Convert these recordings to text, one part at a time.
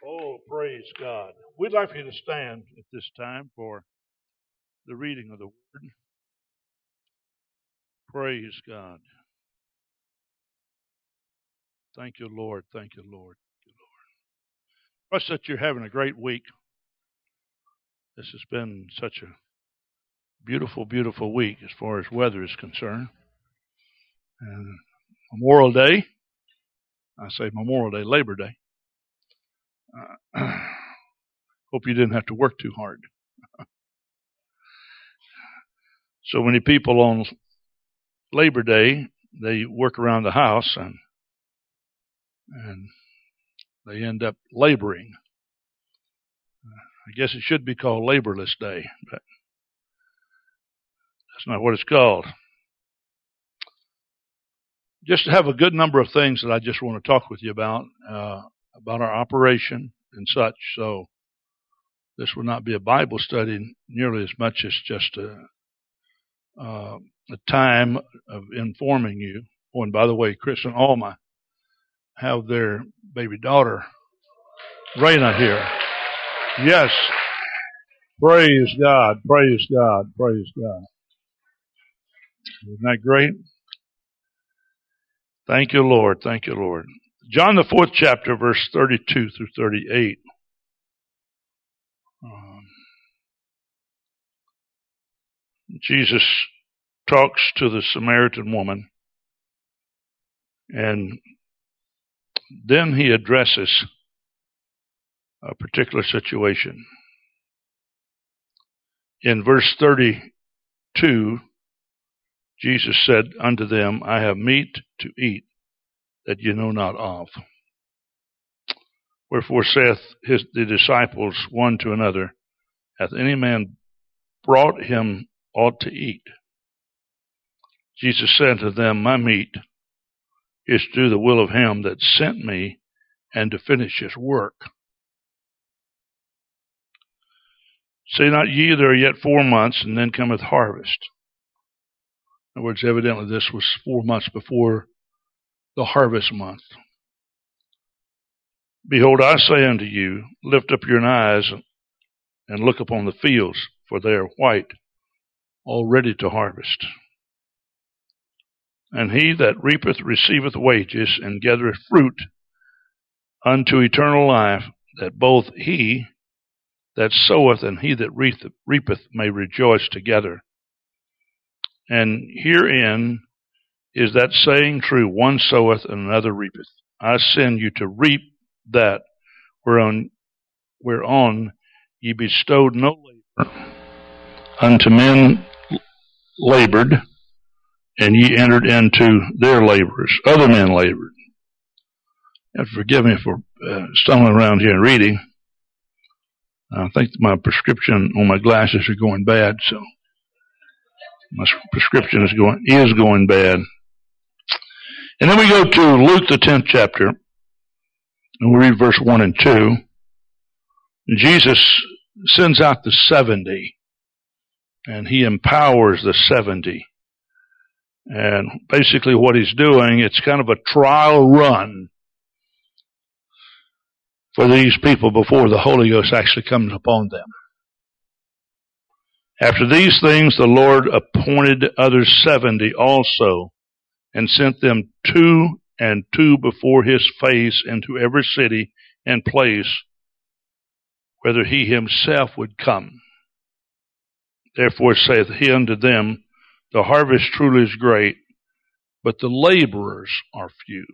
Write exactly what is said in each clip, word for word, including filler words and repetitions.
Oh, praise God. We'd like for you to stand at this time for the reading of the Word. Praise God. Thank you, Lord. Thank you, Lord. Thank you, Lord. Trust that you're having a great week. This has been such a beautiful, beautiful week as far as weather is concerned. And Memorial Day, I say Memorial Day, Labor Day. Uh, hope you didn't have to work too hard. So many people on Labor Day, they work around the house and and they end up laboring. I guess it should be called Laborless Day, but that's not what it's called. Just have a good number of things that I just want to talk with you about, uh, about our operation and such. So this will not be a Bible study nearly as much as just a, uh, a time of informing you. Oh, and by the way, Chris and Alma have their baby daughter, Raina, here. Yes. Praise God. Praise God. Praise God. Isn't that great? Thank you, Lord. Thank you, Lord. John, the fourth chapter, verse thirty-two through thirty-eight. Um, Jesus talks to the Samaritan woman, and then he addresses a particular situation. In verse thirty-two, Jesus said unto them, I have meat to eat that ye know not of. Wherefore saith his, the disciples one to another, hath any man brought him aught to eat? Jesus said to them, my meat is to do the will of him that sent me and to finish his work. Say not ye, there are yet four months, and then cometh harvest. In other words, evidently this was four months before the harvest month. Behold, I say unto you, lift up your eyes and look upon the fields, for they are white, all ready to harvest. And he that reapeth receiveth wages, and gathereth fruit unto eternal life, that both he that soweth and he that reapeth may rejoice together. And herein is that saying true, one soweth and another reapeth. I send you to reap that whereon, whereon ye bestowed no labor. Unto men labored, and ye entered into their labors. Other men labored. And forgive me for uh, stumbling around here and reading. I think my prescription on my glasses are going bad, so my prescription is going is going bad. And then we go to Luke the tenth chapter, and we read verse one and two. Jesus sends out the seventy, and he empowers the seventy. And basically what he's doing, it's kind of a trial run for these people before the Holy Ghost actually comes upon them. After these things, the Lord appointed others seventy also, and sent them two and two before his face into every city and place whither he himself would come. Therefore saith he unto them, the harvest truly is great, but the laborers are few.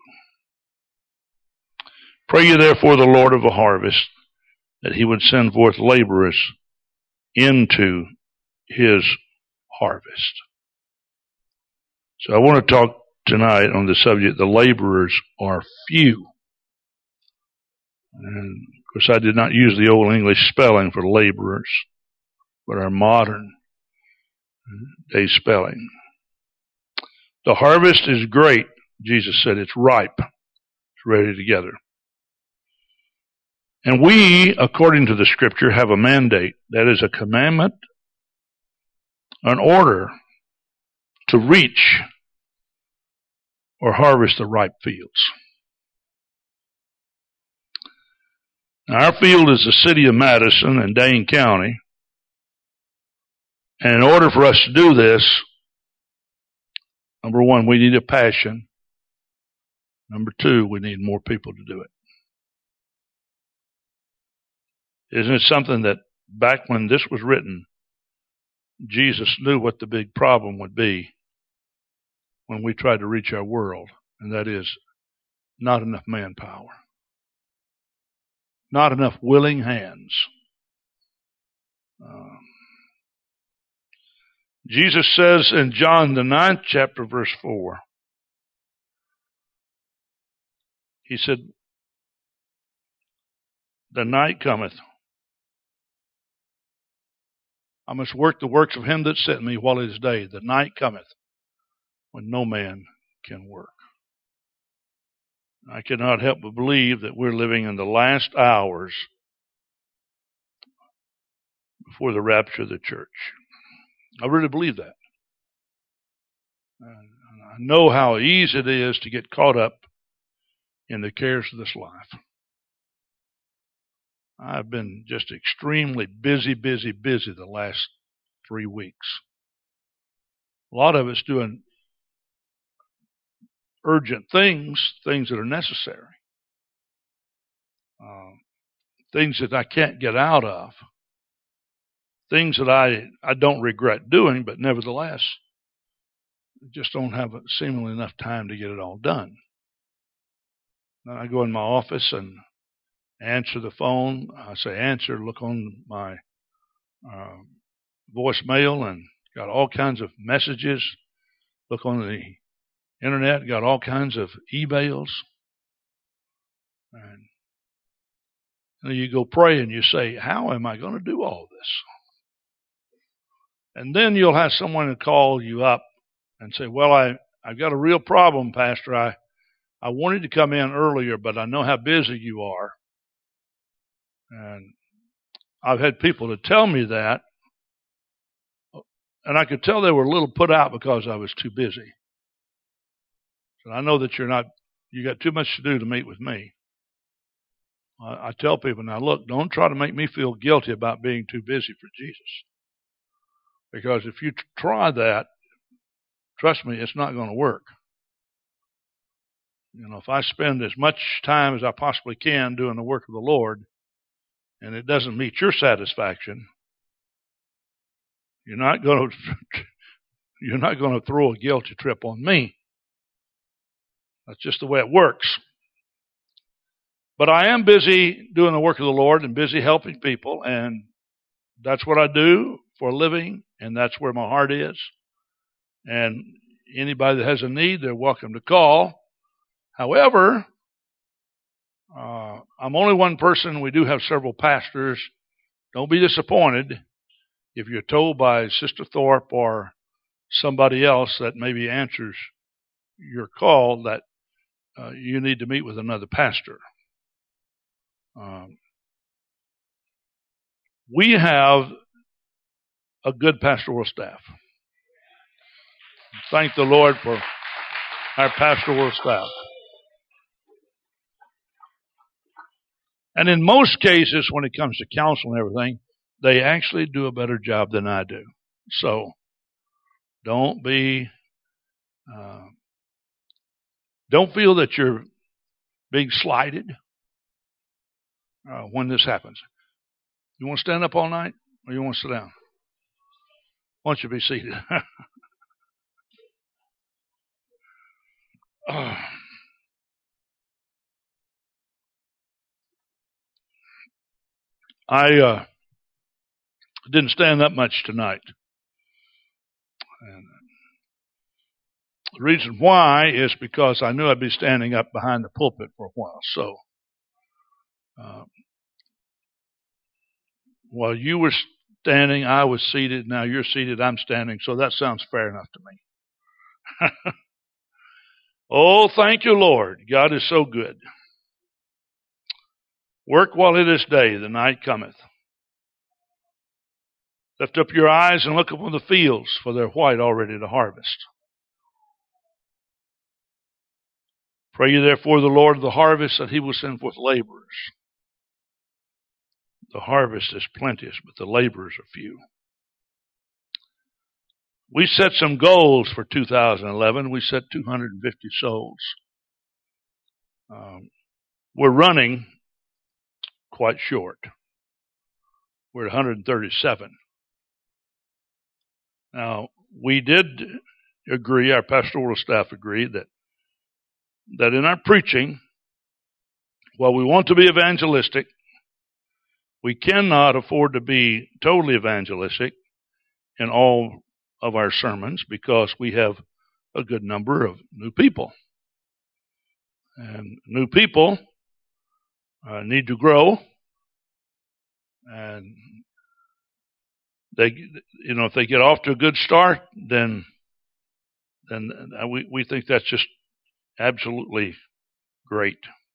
Pray ye therefore the Lord of the harvest, that he would send forth laborers into his harvest. So I want to talk tonight on the subject, the laborers are few. And of course I did not use the old English spelling for laborers, but our modern day spelling. The harvest is great, Jesus said. It's ripe. It's ready to gather. And we, according to the scripture, have a mandate. That is a commandment, an order to reach or harvest the ripe fields. Our field is the city of Madison in Dane County. And in order for us to do this, number one, we need a passion. Number two, we need more people to do it. Isn't it something that back when this was written, Jesus knew what the big problem would be when we tried to reach our world, and that is not enough manpower, not enough willing hands. Um, Jesus says in John, the ninth chapter, verse four, he said, the night cometh. I must work the works of him that sent me while it is day. The night cometh when no man can work. I cannot help but believe that we're living in the last hours before the rapture of the church. I really believe that. I know how easy it is to get caught up in the cares of this life. I've been just extremely busy, busy, busy the last three weeks. A lot of it's doing urgent things, things that are necessary, uh, things that I can't get out of, things that I, I don't regret doing, but nevertheless, just don't have seemingly enough time to get it all done. Then I go in my office and answer the phone. I say answer, look on my uh, voicemail, and got all kinds of messages. Look on the internet, got all kinds of emails. And then you go pray and you say, how am I going to do all this? And then you'll have someone call you up and say, well, I, I've got a real problem, Pastor. I, I wanted to come in earlier, but I know how busy you are. And I've had people to tell me that, and I could tell they were a little put out because I was too busy. So I know that you're not, you got too much to do to meet with me. I, I tell people, now look, don't try to make me feel guilty about being too busy for Jesus. Because if you try that, trust me, it's not going to work. You know, if I spend as much time as I possibly can doing the work of the Lord, and it doesn't meet your satisfaction, you're not going to you're not going to throw a guilty trip on me. That's just the way it works. But I am busy doing the work of the Lord and busy helping people, and that's what I do for a living, and that's where my heart is. And anybody that has a need, they're welcome to call. However, uh, I'm only one person. We do have several pastors. Don't be disappointed if you're told by Sister Thorpe or somebody else that maybe answers your call that uh, you need to meet with another pastor. Um, we have a good pastoral staff. Thank the Lord for our pastoral staff. And in most cases, when it comes to counsel and everything, they actually do a better job than I do. So don't be, uh, don't feel that you're being slighted uh, when this happens. You want to stand up all night, or you want to sit down? Why don't you be seated? uh, I uh, didn't stand up much tonight. And the reason why is because I knew I'd be standing up behind the pulpit for a while. So uh, while you were standing, I was seated. Now you're seated, I'm standing. So that sounds fair enough to me. Oh, thank you, Lord. God is so good. Work while it is day, the night cometh. Lift up your eyes and look upon the fields, for they're white already to harvest. Pray ye therefore the Lord of the harvest that he will send forth laborers the harvest is plenteous, but the laborers are few. We set some goals for two thousand eleven. We set two hundred fifty souls. Um, we're running quite short. We're at one hundred thirty-seven. Now, we did agree, our pastoral staff agreed, that that in our preaching, while we want to be evangelistic, we cannot afford to be totally evangelistic in all of our sermons because we have a good number of new people. And new people uh, need to grow, and they, you know, if they get off to a good start, then then we, we think that's just absolutely great.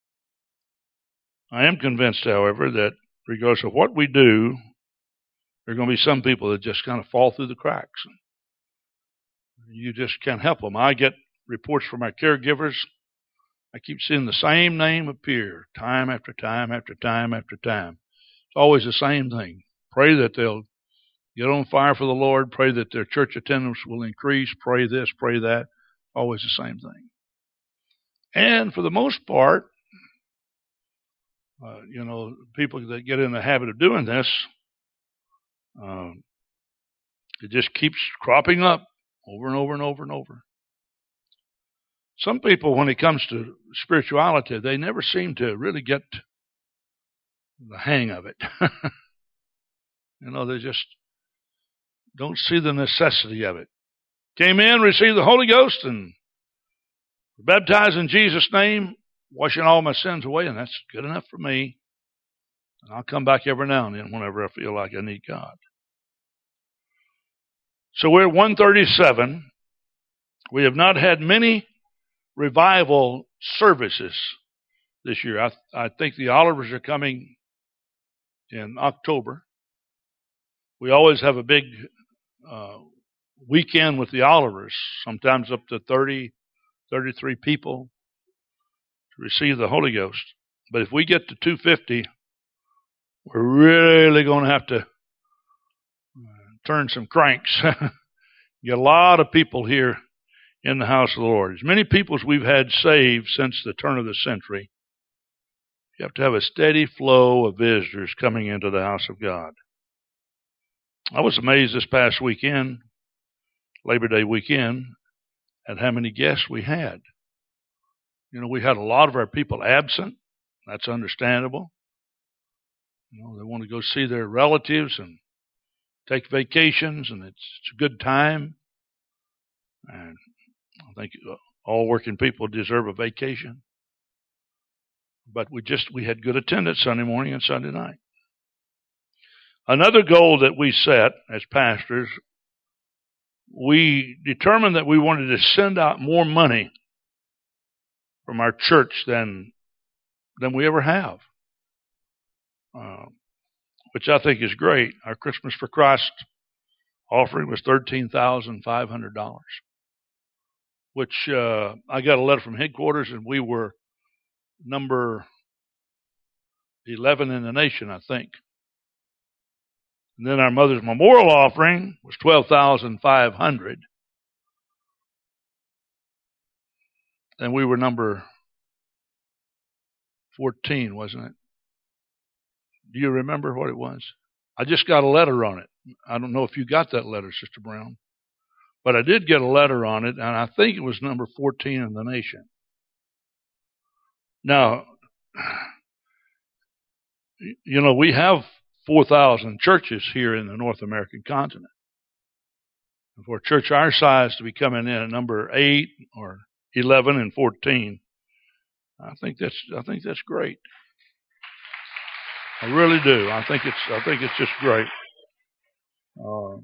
I am convinced, however, that regardless of what we do, there are going to be some people that just kind of fall through the cracks. You just can't help them. I get reports from our caregivers. I keep seeing the same name appear time after time after time after time. It's always the same thing. Pray that they'll get on fire for the Lord. Pray that their church attendance will increase. Pray this, pray that. Always the same thing. And for the most part, uh, you know, people that get in the habit of doing this, uh, it just keeps cropping up over and over and over and over. Some people, when it comes to spirituality, they never seem to really get the hang of it. You know, they just don't see the necessity of it. Came in, received the Holy Ghost, and baptized in Jesus' name, washing all my sins away, and that's good enough for me. And I'll come back every now and then whenever I feel like I need God. So we're at one thirty-seven. We have not had many revival services this year. I, I think the Olivers are coming in October. We always have a big uh, weekend with the Olivers, sometimes up to thirty, thirty-three people to receive the Holy Ghost. But if we get to two fifty, we're really going to have to turn some cranks. Get a lot of people here in the house of the Lord. As many people as we've had saved since the turn of the century, you have to have a steady flow of visitors coming into the house of God. I was amazed this past weekend, Labor Day weekend, at how many guests we had. You know, we had a lot of our people absent. That's understandable. You know, they want to go see their relatives and take vacations, and it's, it's a good time. And I think all working people deserve a vacation. But we just, we had good attendance Sunday morning and Sunday night. Another goal that we set as pastors, we determined that we wanted to send out more money from our church than, than we ever have. Uh, which I think is great. Our Christmas for Christ offering was thirteen thousand five hundred dollars, which uh, I got a letter from headquarters, and we were number eleven in the nation, I think. And then our Mother's Memorial offering was twelve thousand five hundred dollars, and we were number fourteen, wasn't it? Do you remember what it was? I just got a letter on it. I don't know if you got that letter, Sister Brown. But I did get a letter on it, and I think it was number fourteen in the nation. Now, you know, we have four thousand churches here in the North American continent. And for a church our size to be coming in at number eight or eleven and fourteen, I think that's I think that's great. I really do. I think it's I think it's just great. Uh,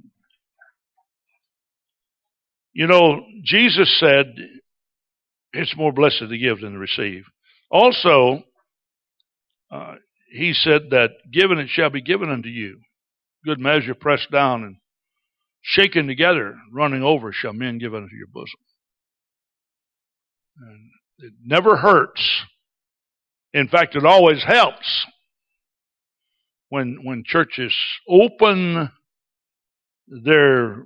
you know, Jesus said it's more blessed to give than to receive. Also, uh, he said that given it shall be given unto you. Good measure, pressed down and shaken together, running over, shall men give unto your bosom. And it never hurts. In fact, it always helps when when churches open their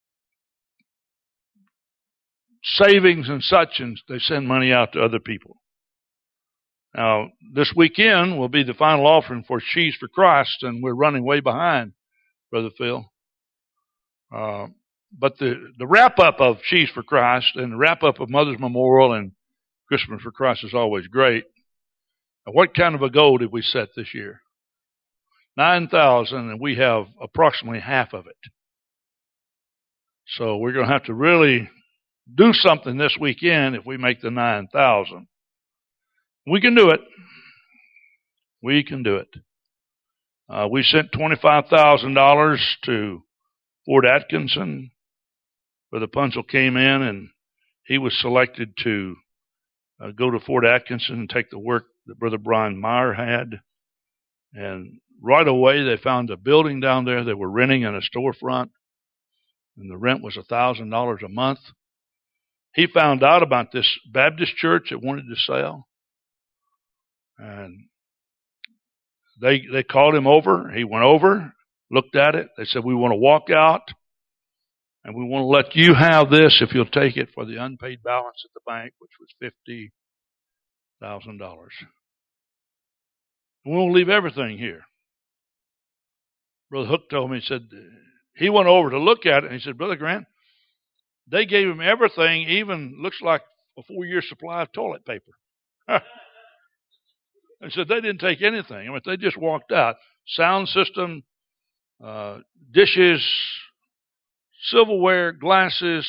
savings and such, and they send money out to other people. Now, this weekend will be the final offering for Sheaves for Christ, and we're running way behind, Brother Phil. Uh, but the, the wrap-up of Sheaves for Christ and the wrap-up of Mother's Memorial and Christmas for Christ is always great. Now, what kind of a goal did we set this year? nine thousand, and we have approximately half of it. So we're going to have to really do something this weekend if we make the nine thousand. We can do it. We can do it. Uh, we sent twenty-five thousand dollars to Fort Atkinson. Brother Punzel came in, and he was selected to uh, go to Fort Atkinson and take the work that Brother Brian Meyer had. And right away, they found a building down there they were renting in a storefront, and the rent was one thousand dollars a month. He found out about this Baptist church that wanted to sell, and they they called him over. He went over, looked at it. They said, we want to walk out, and we want to let you have this if you'll take it for the unpaid balance at the bank, which was fifty thousand dollars. We won't leave everything here. Brother Hook told me, he said, he went over to look at it, and he said, Brother Grant, they gave him everything, even looks like a four-year supply of toilet paper. He said they didn't take anything. I mean, they just walked out. Sound system, uh, dishes, silverware, glasses,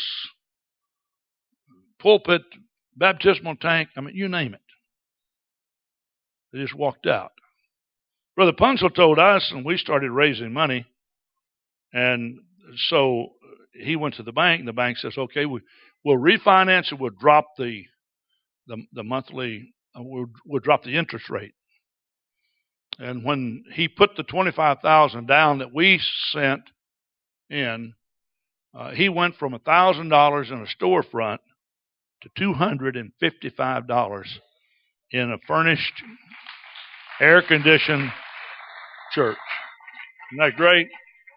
pulpit, baptismal tank. I mean, you name it. They just walked out. Brother Punzel told us, and we started raising money. And so he went to the bank, and the bank says, okay, we, we'll refinance it. We'll drop the the, the monthly, uh, we'll, we'll drop the interest rate. And when he put the twenty-five thousand dollars down that we sent in, uh, he went from one thousand dollars in a storefront to two hundred fifty-five dollars in a furnished, air-conditioned church. Isn't that great?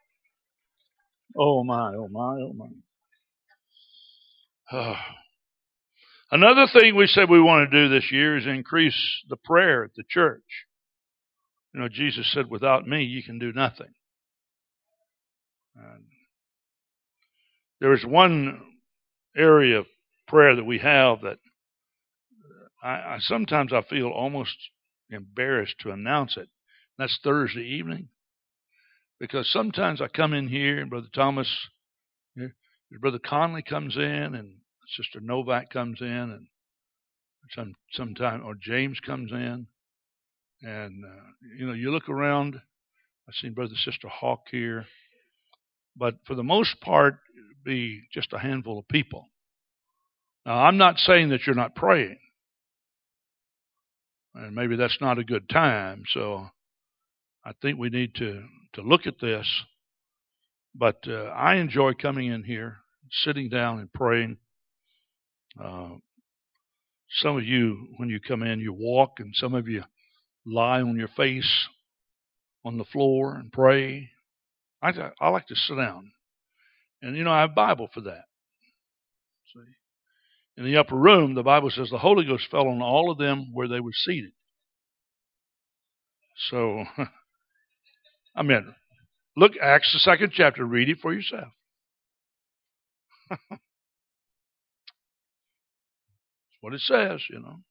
Oh, my, oh, my, oh, my. Oh. Another thing we said we want to do this year is increase the prayer at the church. You know, Jesus said, without me, you can do nothing. And there is one area of prayer that we have that I, I sometimes I feel almost embarrassed to announce it. That's Thursday evening. Because sometimes I come in here and Brother Thomas, Brother Conley comes in and Sister Novak comes in, and some sometime or James comes in, and uh, you know, you look around. I've seen Brother Sister Hawk here, but for the most part, it'd be just a handful of people. Now, I'm not saying that you're not praying, and maybe that's not a good time. So, I think we need to to look at this. But uh, I enjoy coming in here, sitting down and praying. Uh, some of you, when you come in, you walk, and some of you lie on your face on the floor and pray. I, I like to sit down. And, you know, I have a Bible for that. See? In the upper room, the Bible says the Holy Ghost fell on all of them where they were seated. So, I mean, look, Acts the second chapter, read it for yourself. What it says, you know.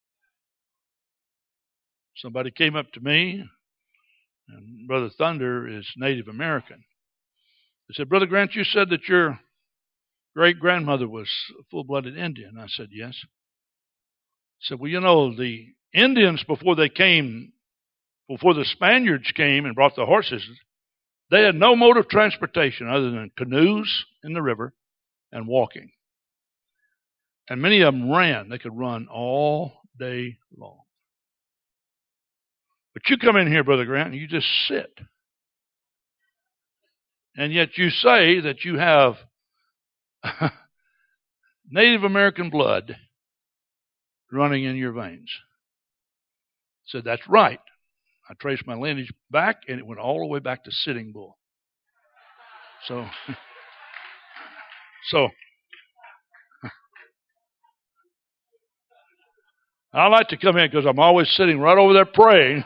Somebody came up to me, and Brother Thunder is Native American. They said, Brother Grant, you said that your great-grandmother was a full-blooded Indian. I said, yes. I said, well, you know, the Indians, before they came, before the Spaniards came and brought the horses, they had no mode of transportation other than canoes in the river and walking. And many of them ran. They could run all day long. But you come in here, Brother Grant, and you just sit. And yet you say that you have Native American blood running in your veins. I said, that's right. I traced my lineage back, and it went all the way back to Sitting Bull. So, so I like to come in because I'm always sitting right over there praying.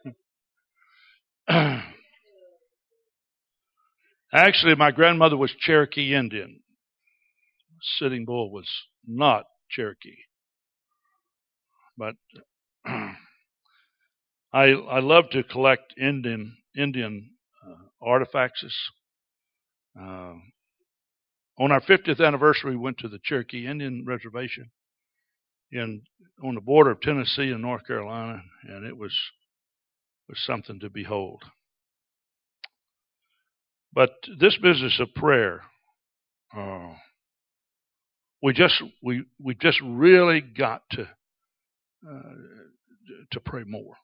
Actually, my grandmother was Cherokee Indian. Sitting Bull was not Cherokee. But I I love to collect Indian Indian uh, artifacts. Uh, on our fiftieth anniversary, we went to the Cherokee Indian Reservation in on the border of Tennessee and North Carolina, and it was was something to behold. But this business of prayer, uh, we just we we just really got to uh, to pray more.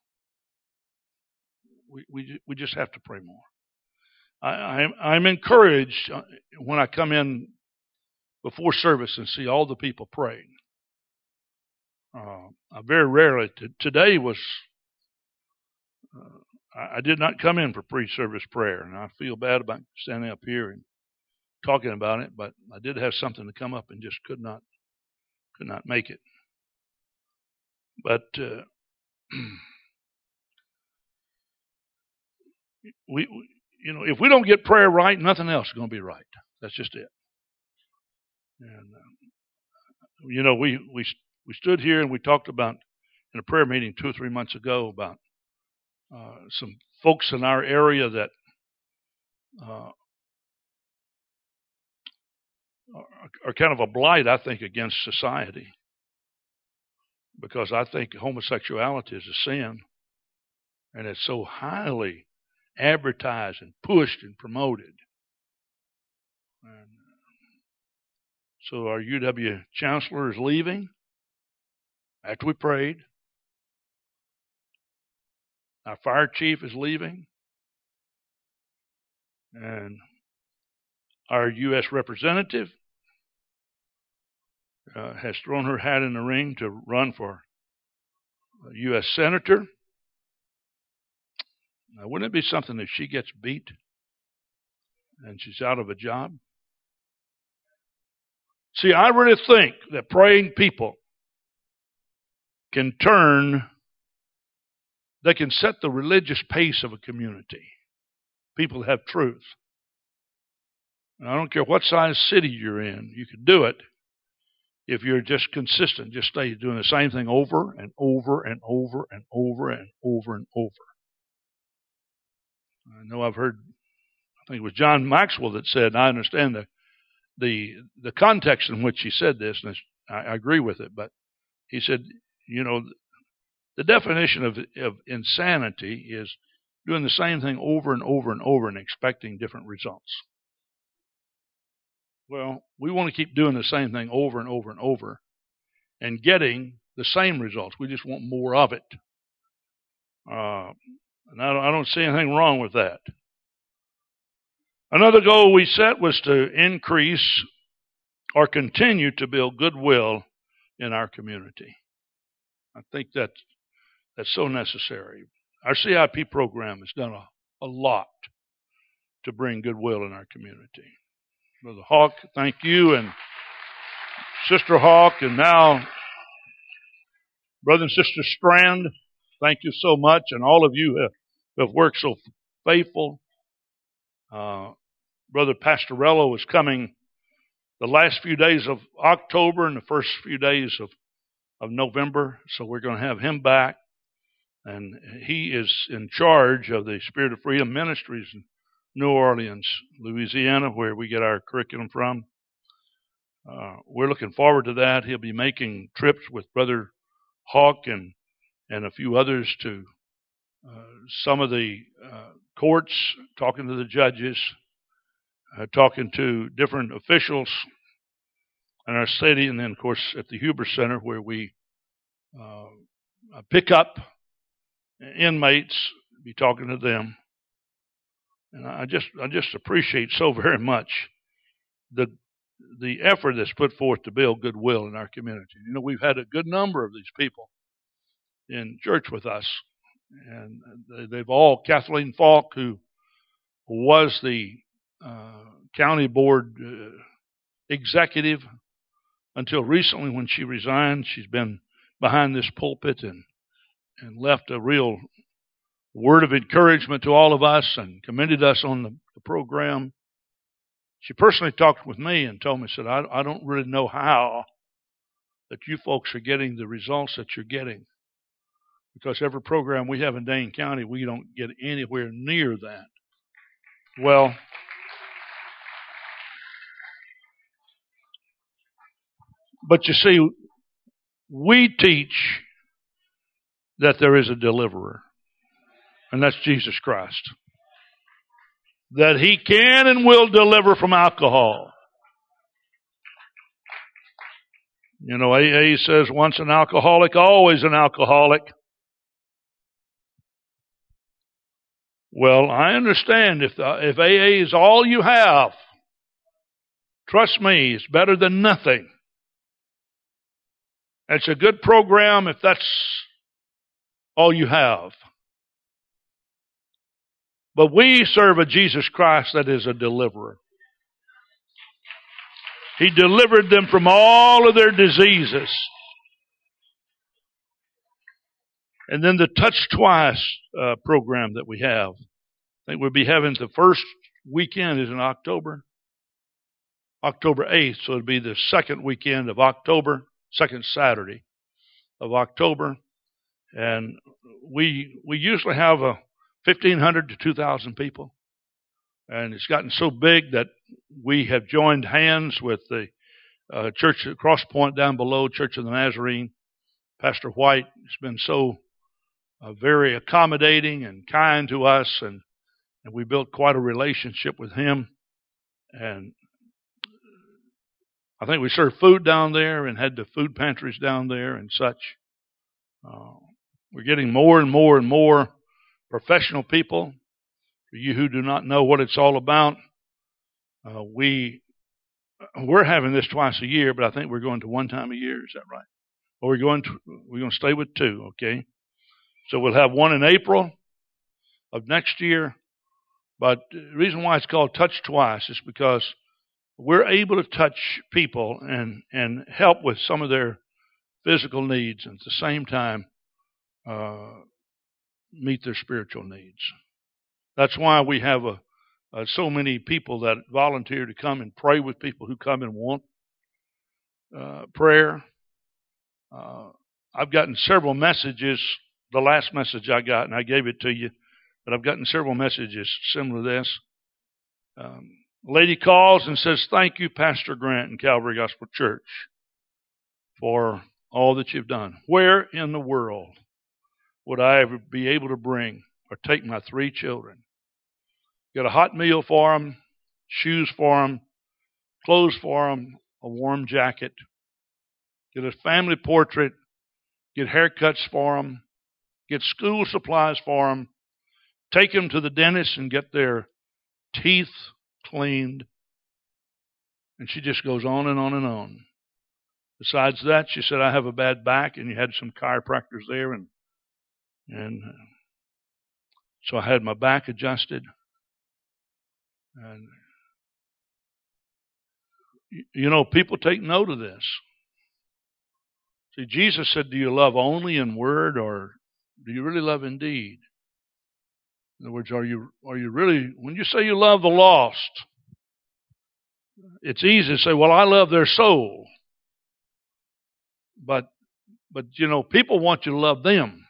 We we we just have to pray more. I, I'm I'm encouraged when I come in before service and see all the people praying. Uh, I very rarely t- today was. Uh, I, I did not come in for pre-service prayer, and I feel bad about standing up here and talking about it. But I did have something to come up and just could not could not make it. But uh, we, we, you know, if we don't get prayer right, nothing else is going to be right. That's just it. And uh, you know, we we we stood here and we talked about in a prayer meeting two or three months ago about uh, some folks in our area that uh, are, are kind of a blight, I think, against society, because I think homosexuality is a sin, and it's so highly advertised and pushed and promoted. And so our U W chancellor is leaving after we prayed. Our fire chief is leaving. And our U S representative uh, has thrown her hat in the ring to run for U S senator. Now, wouldn't it be something if she gets beat and she's out of a job? See, I really think that praying people can turn, they can set the religious pace of a community. People have truth. And I don't care what size city you're in, you can do it if you're just consistent. Just stay doing the same thing over and over and over and over and over and over. I know I've heard, I think it was John Maxwell that said, and I understand the the the context in which he said this, and I, I agree with it, but he said, you know, the definition of, of insanity is doing the same thing over and over and over and expecting different results. Well, we want to keep doing the same thing over and over and over and getting the same results. We just want more of it. Uh, and I don't, I don't see anything wrong with that. Another goal we set was to increase or continue to build goodwill in our community. I think that that's so necessary. Our C I P program has done a, a lot to bring goodwill in our community. Brother Hawk, thank you, and Sister Hawk, and now Brother and Sister Strand, thank you so much, and all of you have, have worked so faithful. Uh, Brother Pastorello is coming the last few days of October and the first few days of, of November, so we're going to have him back. And he is in charge of the Spirit of Freedom Ministries in New Orleans, Louisiana, where we get our curriculum from. Uh, we're looking forward to that. He'll be making trips with Brother Hawk and, and a few others to uh, some of the uh, courts, talking to the judges, uh, talking to different officials in our city, and then, of course, at the Huber Center, where we uh, pick up inmates, be talking to them. And I just I just appreciate so very much the the effort that's put forth to build goodwill in our community. You know, we've had a good number of these people in church with us And they've all, Kathleen Falk, who was the uh, county board uh, executive until recently when she resigned. She's been behind this pulpit and, and left a real word of encouragement to all of us and commended us on the, the program. She personally talked with me and told me, said, I, I don't really know how that you folks are getting the results that you're getting. Because every program we have in Dane County, we don't get anywhere near that. Well, but you see, we teach that there is a deliverer, and that's Jesus Christ. That He can and will deliver from alcohol. You know, A A says once an alcoholic, always an alcoholic. Well, I understand if the, if A A is all you have, trust me, it's better than nothing. It's a good program if that's all you have. But we serve a Jesus Christ that is a deliverer. He delivered them from all of their diseases. And then the Touch Twice uh, program that we have. I think we'll be having the first weekend is in October. October eighth, so it'll be the second weekend of October, second Saturday of October. And we we usually have a fifteen hundred to two thousand people. And it's gotten so big that we have joined hands with the uh, church at Cross Point down below, Church of the Nazarene. Pastor White has been so uh, very accommodating and kind to us, and, and we built quite a relationship with him. And I think we served food down there and had the food pantries down there and such. Uh, we're getting more and more and more professional people. For you who do not know what it's all about, uh, we, we're having this twice a year, but I think we're going to one time a year. Is that right? Or we're going to, we're going to stay with two, okay? So we'll have one in April of next year. But the reason why it's called Touch Twice is because we're able to touch people and, and help with some of their physical needs and at the same time uh, meet their spiritual needs. That's why we have a, uh, so many people that volunteer to come and pray with people who come and want uh, prayer. Uh, I've gotten several messages. The last message I got, and I gave it to you, but I've gotten several messages similar to this. Um, a lady calls and says, "Thank you, Pastor Grant and Calvary Gospel Church, for all that you've done. Where in the world would I ever be able to bring or take my three children? Get a hot meal for them, shoes for them, clothes for them, a warm jacket, get a family portrait, get haircuts for them, get school supplies for them, take them to the dentist and get their teeth cleaned." And she just goes on and on and on. Besides that, she said, "I have a bad back," and you had some chiropractors there, and and so I had my back adjusted. And you know, people take note of this. See, Jesus said, "Do you love only in word, or do you really love in deed?" In other words, are you are you really, when you say you love the lost, it's easy to say, "Well, I love their soul." But but you know, people want you to love them.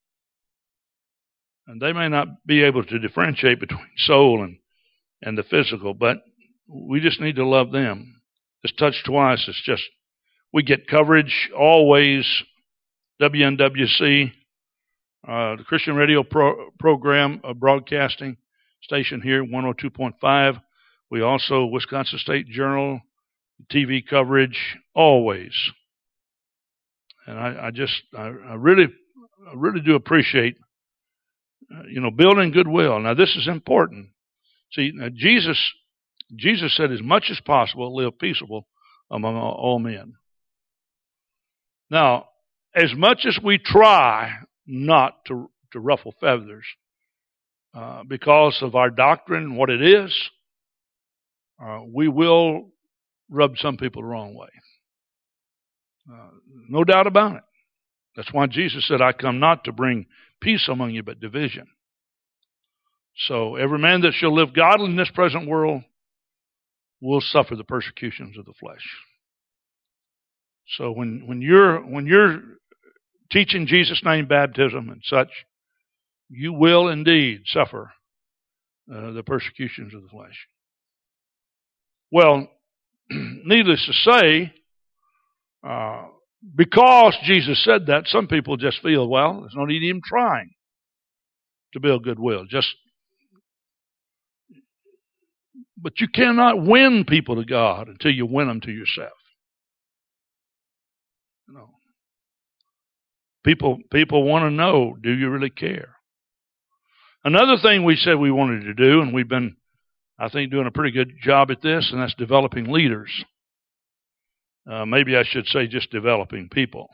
And they may not be able to differentiate between soul and, and the physical, but we just need to love them. This Touch Twice is just, we get coverage always. W N W C, uh, the Christian radio pro- program uh, broadcasting station here, one oh two point five. We also, Wisconsin State Journal, T V coverage, always. And I, I just, I, I really, I really do appreciate, uh, you know, building goodwill. Now, this is important. See, now Jesus, Jesus said, "As much as possible, live peaceable among all, all men." Now, as much as we try not to to ruffle feathers. Uh, because of our doctrine, what it is, uh, we will rub some people the wrong way. Uh, no doubt about it. That's why Jesus said, I come not to bring peace among you, but division. So every man that shall live godly in this present world will suffer the persecutions of the flesh. So when, when you're when you're teaching Jesus' name baptism and such, you will indeed suffer uh, the persecutions of the flesh. Well, needless to say, uh, because Jesus said that, some people just feel, well, there's no need even trying to build goodwill. Just, but you cannot win people to God until you win them to yourself. No. People, people want to know, do you really care? Another thing we said we wanted to do, and we've been, I think, doing a pretty good job at this, and that's developing leaders. Uh, maybe I should say just developing people.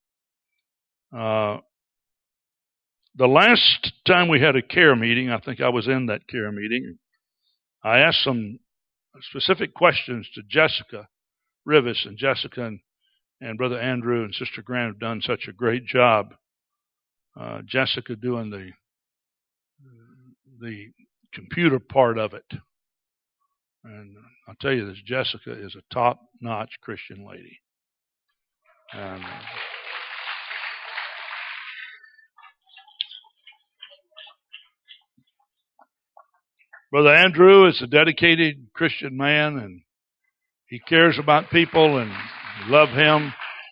Uh, the last time we had a care meeting, I think I was in that care meeting, I asked some specific questions to Jessica Rivas, and Jessica and, and Brother Andrew and Sister Grant have done such a great job. Uh, Jessica doing the the computer part of it. And I'll tell you this, Jessica is a top-notch Christian lady. And Brother Andrew is a dedicated Christian man, and he cares about people and love him.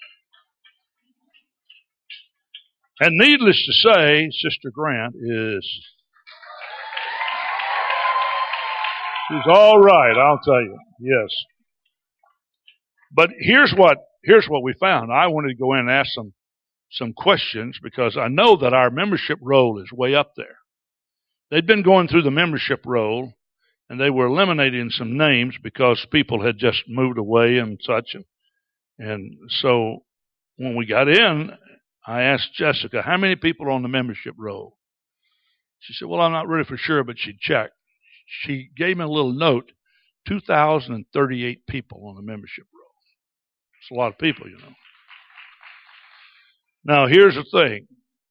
And needless to say, Sister Grant is she's all right, I'll tell you. Yes. But here's what here's what we found. I wanted to go in and ask some some questions because I know that our membership roll is way up there. They'd been going through the membership roll, and they were eliminating some names because people had just moved away and such. And, and so when we got in, I asked Jessica, how many people are on the membership roll? She said, well, I'm not really for sure, but she'd check. She gave me a little note, two thousand thirty-eight people on the membership roll. It's a lot of people, you know. Now, here's the thing.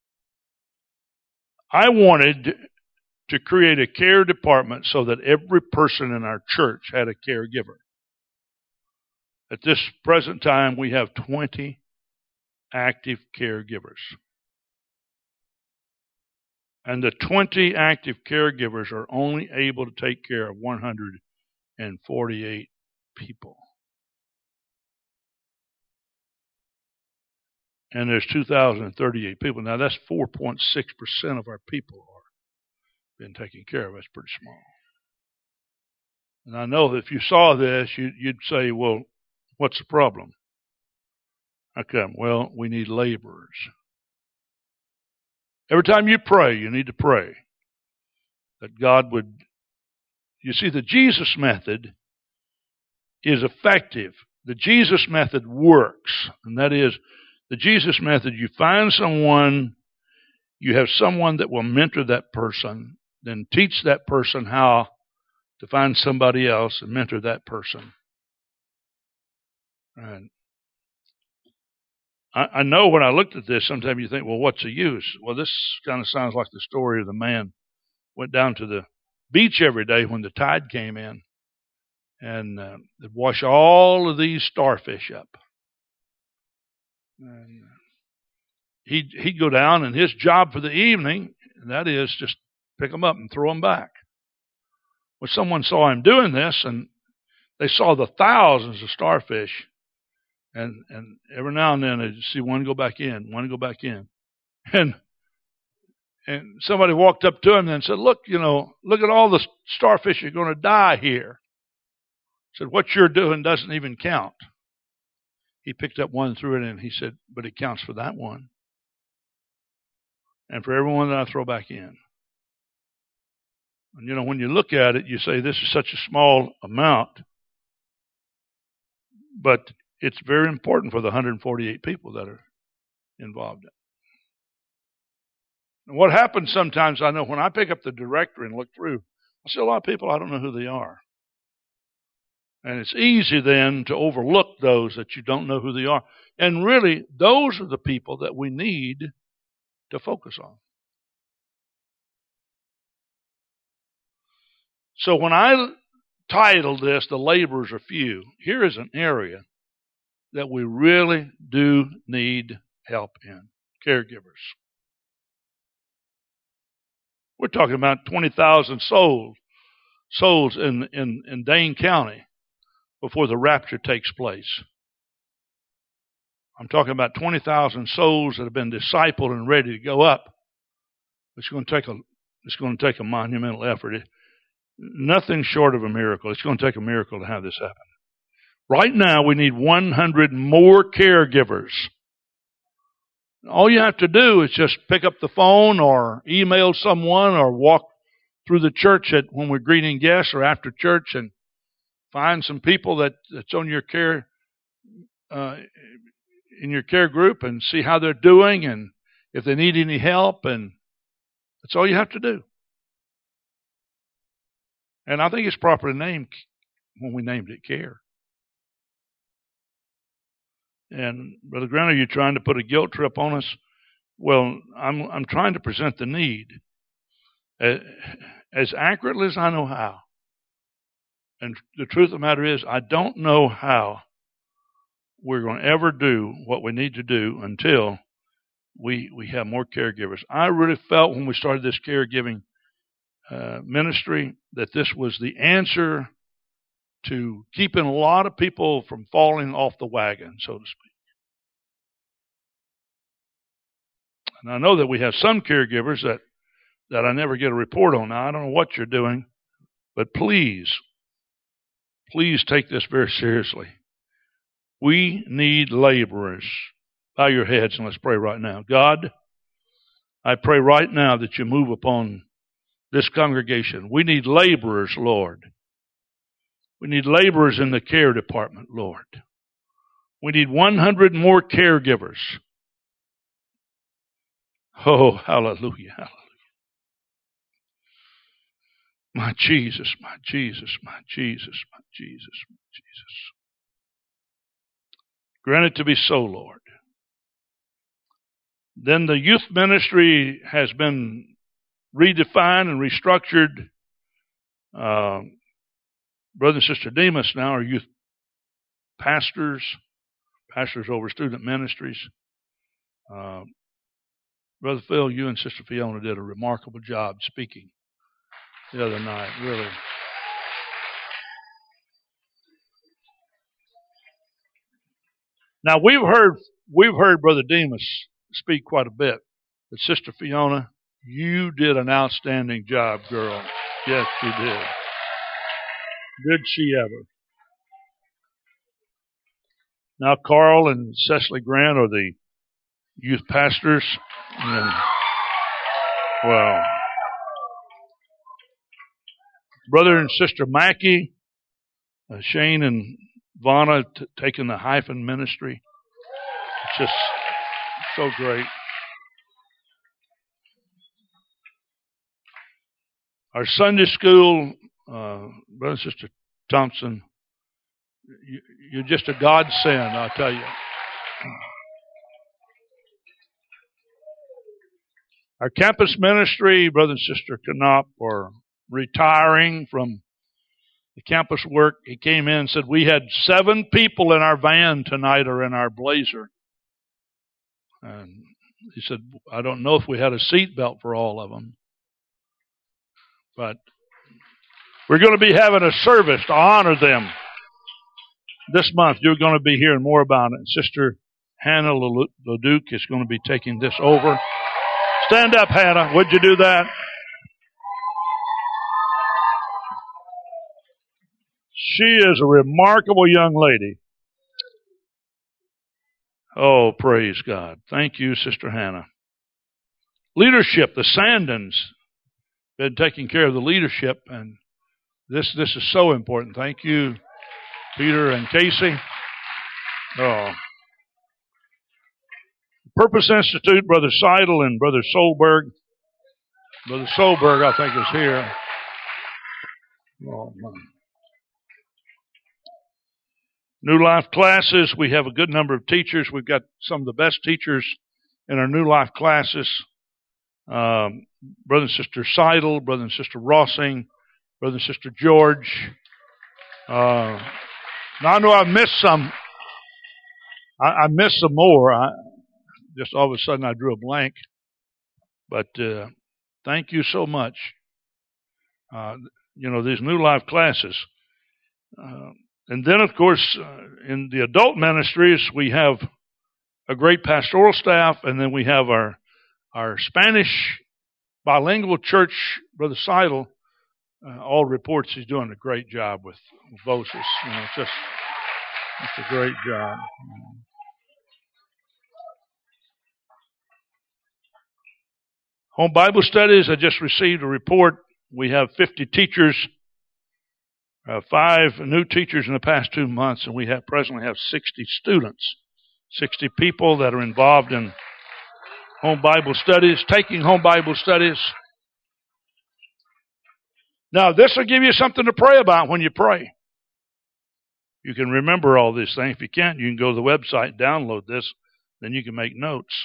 I wanted to create a care department so that every person in our church had a caregiver. At this present time, we have twenty active caregivers. And the twenty active caregivers are only able to take care of one hundred forty-eight people. And there's two thousand thirty-eight people. Now, that's four point six percent of our people are been taken care of. That's pretty small. And I know that if you saw this, you, you'd say, well, what's the problem? How come? Well, we need laborers. Every time you pray, you need to pray that God would... You see, the Jesus method is effective. The Jesus method works. And that is, the Jesus method, you find someone, you have someone that will mentor that person, then teach that person how to find somebody else and mentor that person. And I, I know when I looked at this, sometimes you think, well, what's the use? Well, this kind of sounds like the story of the man went down to the beach every day when the tide came in and uh, they'd wash all of these starfish up. And he'd, he'd go down, and his job for the evening, and that is just pick them up and throw them back. Well, someone saw him doing this, and they saw the thousands of starfish, and, and every now and then they'd see one go back in, one go back in. And and somebody walked up to him and said, look, you know, look at all the starfish that are going to die here. Said, what you're doing doesn't even count. He picked up one and threw it in. He said, but it counts for that one. And for everyone that I throw back in. And, you know, when you look at it, you say this is such a small amount. But it's very important for the one hundred forty-eight people that are involved in it. And what happens sometimes, I know when I pick up the directory and look through, I see a lot of people, I don't know who they are. And it's easy then to overlook those that you don't know who they are. And really, those are the people that we need to focus on. So when I titled this, The Laborers Are Few, here is an area that we really do need help in. Caregivers. We're talking about twenty thousand souls, souls in, in, in Dane County before the rapture takes place. I'm talking about twenty thousand souls that have been discipled and ready to go up. It's going to take a, it's going to take a monumental effort. It, nothing short of a miracle. It's going to take a miracle to have this happen. Right now, we need one hundred more caregivers. All you have to do is just pick up the phone or email someone or walk through the church at, when we're greeting guests or after church and find some people that, that's on your care, uh, in your care group and see how they're doing and if they need any help. And that's all you have to do. And I think it's properly named when we named it care. And Brother Grant, are you trying to put a guilt trip on us? Well, I'm I'm trying to present the need as, as accurately as I know how. And the truth of the matter is, I don't know how we're going to ever do what we need to do until we we have more caregivers. I really felt when we started this caregiving uh, ministry that this was the answer to keeping a lot of people from falling off the wagon, so to speak. And I know that we have some caregivers that, that I never get a report on. Now, I don't know what you're doing, but please, please take this very seriously. We need laborers. Bow your heads and let's pray right now. God, I pray right now that you move upon this congregation. We need laborers, Lord. We need laborers in the care department, Lord. We need one hundred more caregivers. Oh, hallelujah, hallelujah. My Jesus, my Jesus, my Jesus, my Jesus, my Jesus. Grant it to be so, Lord. Then the youth ministry has been redefined and restructured. Uh, Brother and Sister Demas now are youth pastors, pastors over student ministries. Uh, Brother Phil, you and Sister Fiona did a remarkable job speaking the other night, really. Now we've heard we've heard Brother Demas speak quite a bit, but Sister Fiona, you did an outstanding job, girl. Yes, you did. Did she ever? Now Carl and Cecily Grant are the youth pastors. And, well, Brother and Sister Mackey, uh, Shane and Vonna t- taking the hyphen ministry. It's just so great. Our Sunday school, uh, Brother and Sister Thompson, you, you're just a godsend, I'll tell you. Our campus ministry, Brother and Sister Knopp, are retiring from the campus work. He came in and said, we had seven people in our van tonight or in our Blazer. And he said, I don't know if we had a seat belt for all of them. But we're going to be having a service to honor them this month. You're going to be hearing more about it. Sister Hannah LeDuc is going to be taking this over. Stand up, Hannah. Would you do that? She is a remarkable young lady. Oh, praise God. Thank you, Sister Hannah. Leadership, the Sandons, been taking care of the leadership, and this this is so important. Thank you, Peter and Casey. Oh. Purpose Institute, Brother Seidel and Brother Solberg, Brother Solberg, I think, is here. Oh, my. New Life classes, we have a good number of teachers. We've got some of the best teachers in our New Life classes. Um, Brother and Sister Seidel, Brother and Sister Rossing, Brother and Sister George. Uh, now I know I've missed some. I, I missed some more. I, just all of a sudden I drew a blank. But uh, thank you so much. Uh, you know, these New Life classes. Uh, and then, of course, uh, in the adult ministries, we have a great pastoral staff, and then we have our our Spanish bilingual church, Brother Seidel. Uh, all reports he's doing a great job with, with Voces. You know, it's just it's a great job. Home Bible studies, I just received a report. We have fifty teachers, uh, five new teachers in the past two months, and we have presently have sixty students, sixty people that are involved in home Bible studies, taking home Bible studies. Now, this will give you something to pray about when you pray. You can remember all these things. If you can't, you can go to the website, download this, then you can make notes.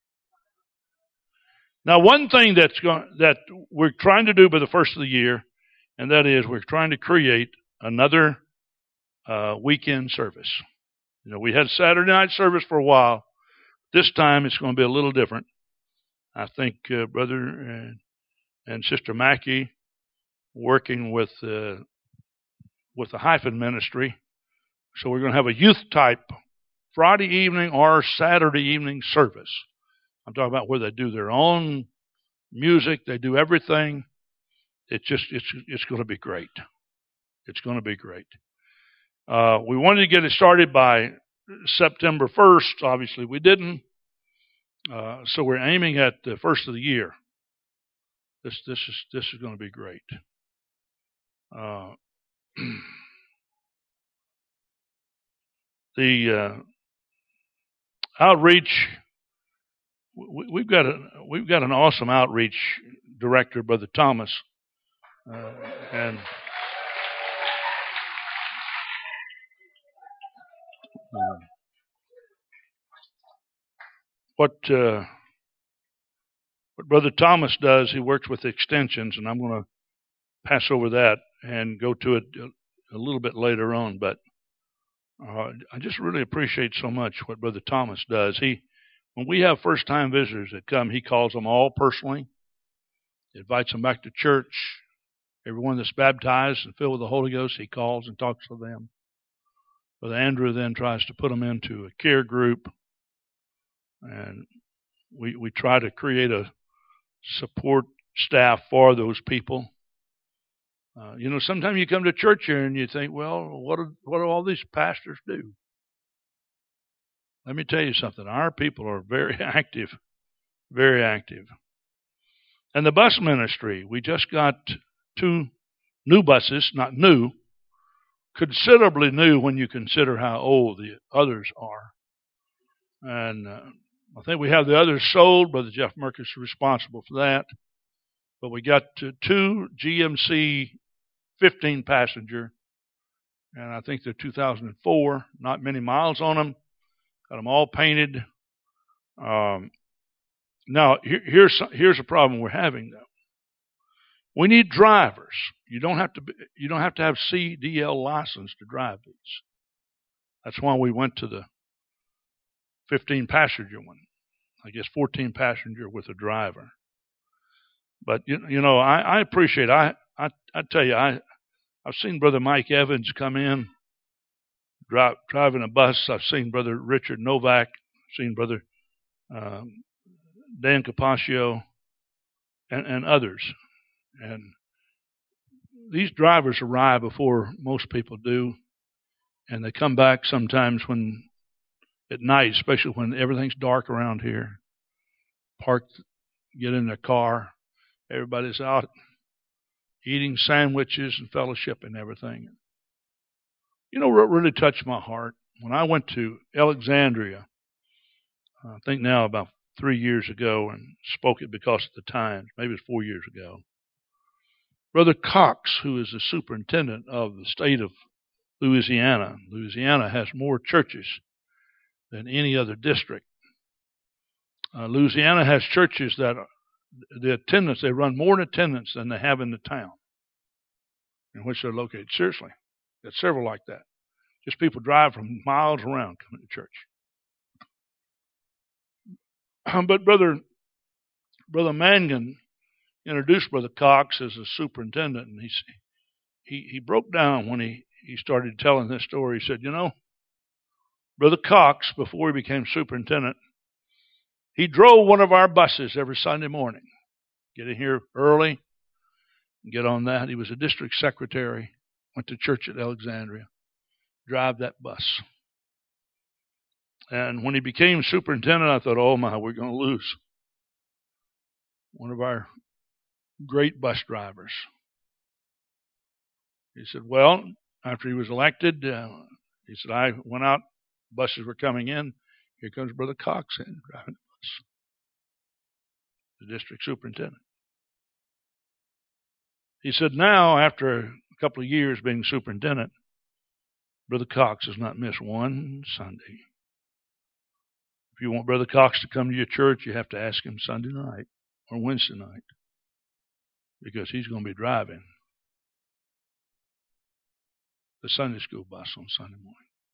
Now, one thing that's going, that we're trying to do by the first of the year, and that is we're trying to create another uh, weekend service. You know, we had Saturday night service for a while. This time it's going to be a little different. I think uh, Brother and, and Sister Mackey, working with uh, with the Hyphen Ministry, so we're going to have a youth type Friday evening or Saturday evening service. I'm talking about where they do their own music, they do everything. It's just it's it's going to be great. It's going to be great. Uh, we wanted to get it started by September first. Obviously, we didn't. Uh, so we're aiming at the first of the year. This this is this is going to be great. Uh, the uh, outreach. We, we've got a we've got an awesome outreach director, Brother Thomas, uh, and. Uh, What uh, what Brother Thomas does, he works with extensions, and I'm going to pass over that and go to it a, a little bit later on. But uh, I just really appreciate so much what Brother Thomas does. He, when we have first-time visitors that come, he calls them all personally, invites them back to church. Everyone that's baptized and filled with the Holy Ghost, he calls and talks to them. Brother Andrew then tries to put them into a care group. And we we try to create a support staff for those people. Uh, you know, sometimes you come to church here and you think, well, what do, what do all these pastors do? Let me tell you something. Our people are very active, very active. And the bus ministry, we just got two new buses, not new, considerably new when you consider how old the others are. And uh, I think we have the others sold. Brother Jeff Merkus is responsible for that. But we got uh, two G M C fifteen passenger, and I think they're two thousand four. Not many miles on them. Got them all painted. Um, now here, here's here's a problem we're having though. We need drivers. You don't have to be, you don't have to have C D L license to drive these. That's why we went to the fifteen passenger one. I guess fourteen passenger with a driver. But you, you know, I, I appreciate. I, I I tell you, I I've seen Brother Mike Evans come in, drive, driving a bus. I've seen Brother Richard Novak. I've seen Brother um, Dan Capaccio, and, and others. And these drivers arrive before most people do, and they come back sometimes when. At night, especially when everything's dark around here, park, get in their car, everybody's out eating sandwiches and fellowship and everything. You know what really touched my heart? When I went to Alexandria, I think now about three years ago and spoke it because of the times. Maybe it's four years ago. Brother Cox, who is the superintendent of the state of Louisiana. Louisiana has more churches than any other district. Uh, Louisiana has churches that are, the attendance, they run more in attendance than they have in the town in which they're located. Seriously, there's several like that. Just people drive from miles around coming to church. Um, but brother, brother Mangan introduced Brother Cox as a superintendent, and he he he broke down when he he started telling this story. He said, "You know, Brother Cox, before he became superintendent, he drove one of our buses every Sunday morning. Get in here early, get on that. He was a district secretary, went to church at Alexandria, drive that bus. And when he became superintendent, I thought, oh my, we're going to lose one of our great bus drivers." He said, well, after he was elected, uh, he said, I went out, buses were coming in. Here comes Brother Cox in driving the bus, the district superintendent. He said, now, after a couple of years being superintendent, Brother Cox has not missed one Sunday. If you want Brother Cox to come to your church, you have to ask him Sunday night or Wednesday night, because he's going to be driving the Sunday school bus on Sunday morning.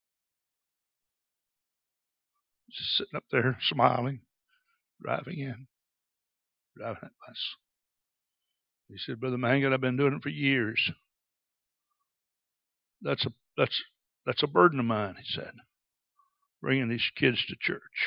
Just sitting up there smiling, driving in, driving that bus. He said, Brother Mangan, I've been doing it for years. That's a that's that's a burden of mine, he said, bringing these kids to church.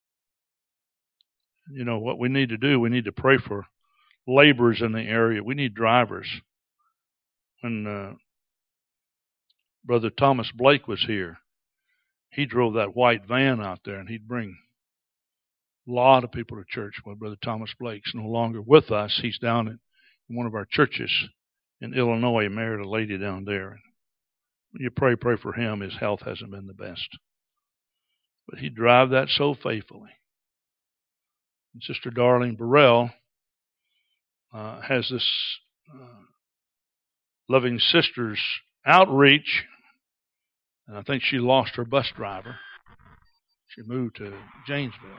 You know, what we need to do, we need to pray for laborers in the area. We need drivers. When uh, Brother Thomas Blake was here, he drove that white van out there, and he'd bring a lot of people to church. Well, Brother Thomas Blake's no longer with us. He's down in one of our churches in Illinois. He married a lady down there. When you pray, pray for him. His health hasn't been the best. But he'd drive that so faithfully. And Sister Darlene Burrell uh, has this uh, Loving Sisters outreach, and I think she lost her bus driver. She moved to Janesville.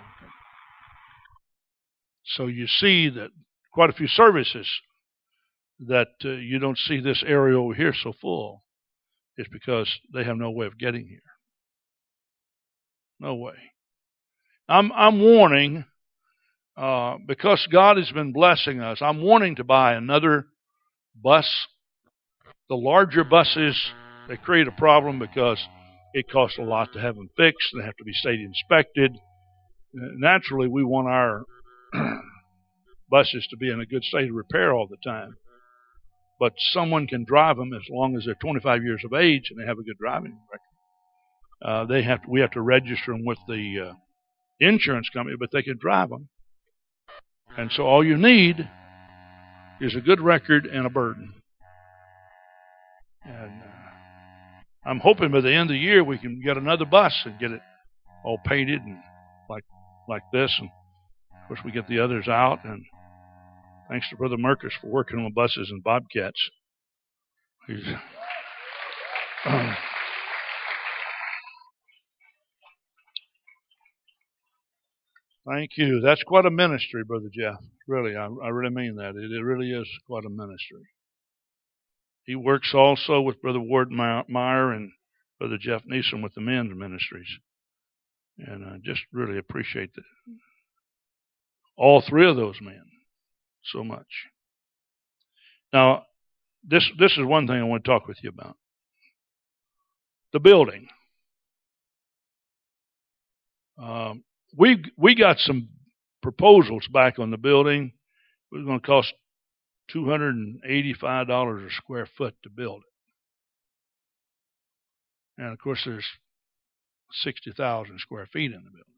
So you see that quite a few services that uh, you don't see this area over here so full. It's because they have no way of getting here. No way. I'm I'm warning, uh, because God has been blessing us, I'm wanting to buy another bus. The larger buses, they create a problem because it costs a lot to have them fixed. They have to be state inspected. Naturally, we want our buses to be in a good state of repair all the time. But someone can drive them as long as they're twenty-five years of age and they have a good driving record. Uh, they have to, we have to register them with the uh, insurance company, but they can drive them. And so all you need is a good record and a burden. And uh, I'm hoping by the end of the year we can get another bus and get it all painted and like like this. And of course we get the others out. And thanks to Brother Merkus for working on buses and Bobcats. He's, uh, thank you. That's quite a ministry, Brother Jeff. Really, I, I really mean that. It, it really is quite a ministry. He works also with Brother Ward Meyer and Brother Jeff Neeson with the men's ministries. And I just really appreciate that. All three of those men so much. Now, this this is one thing I want to talk with you about. The building. Um, we we got some proposals back on the building. It was going to cost two hundred eighty-five dollars a square foot to build it. And of course, there's sixty thousand square feet in the building.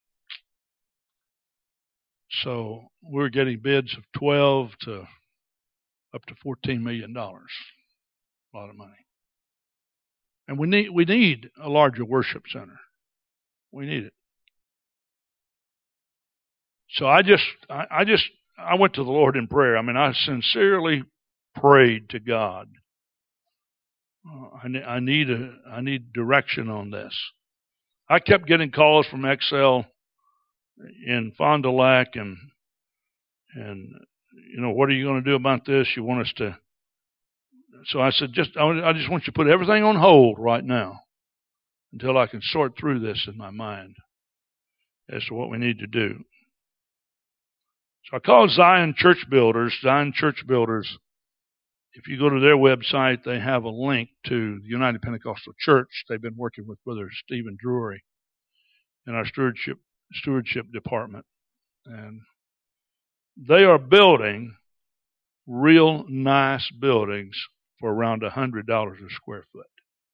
So we're getting bids of twelve to up to fourteen million dollars. A lot of money. And we need we need a larger worship center. We need it. So I just, I, I just, I went to the Lord in prayer. I mean, I sincerely prayed to God. Uh, I, I need a, I need direction on this. I kept getting calls from Excel in Fond du Lac, and and you know, what are you going to do about this? You want us to? So I said, just I, I just want you to put everything on hold right now until I can sort through this in my mind as to what we need to do. So I called Zion Church Builders. Zion Church Builders, if you go to their website, they have a link to the United Pentecostal Church. They've been working with Brother Stephen Drury in our stewardship stewardship department. And they are building real nice buildings for around one hundred dollars a square foot,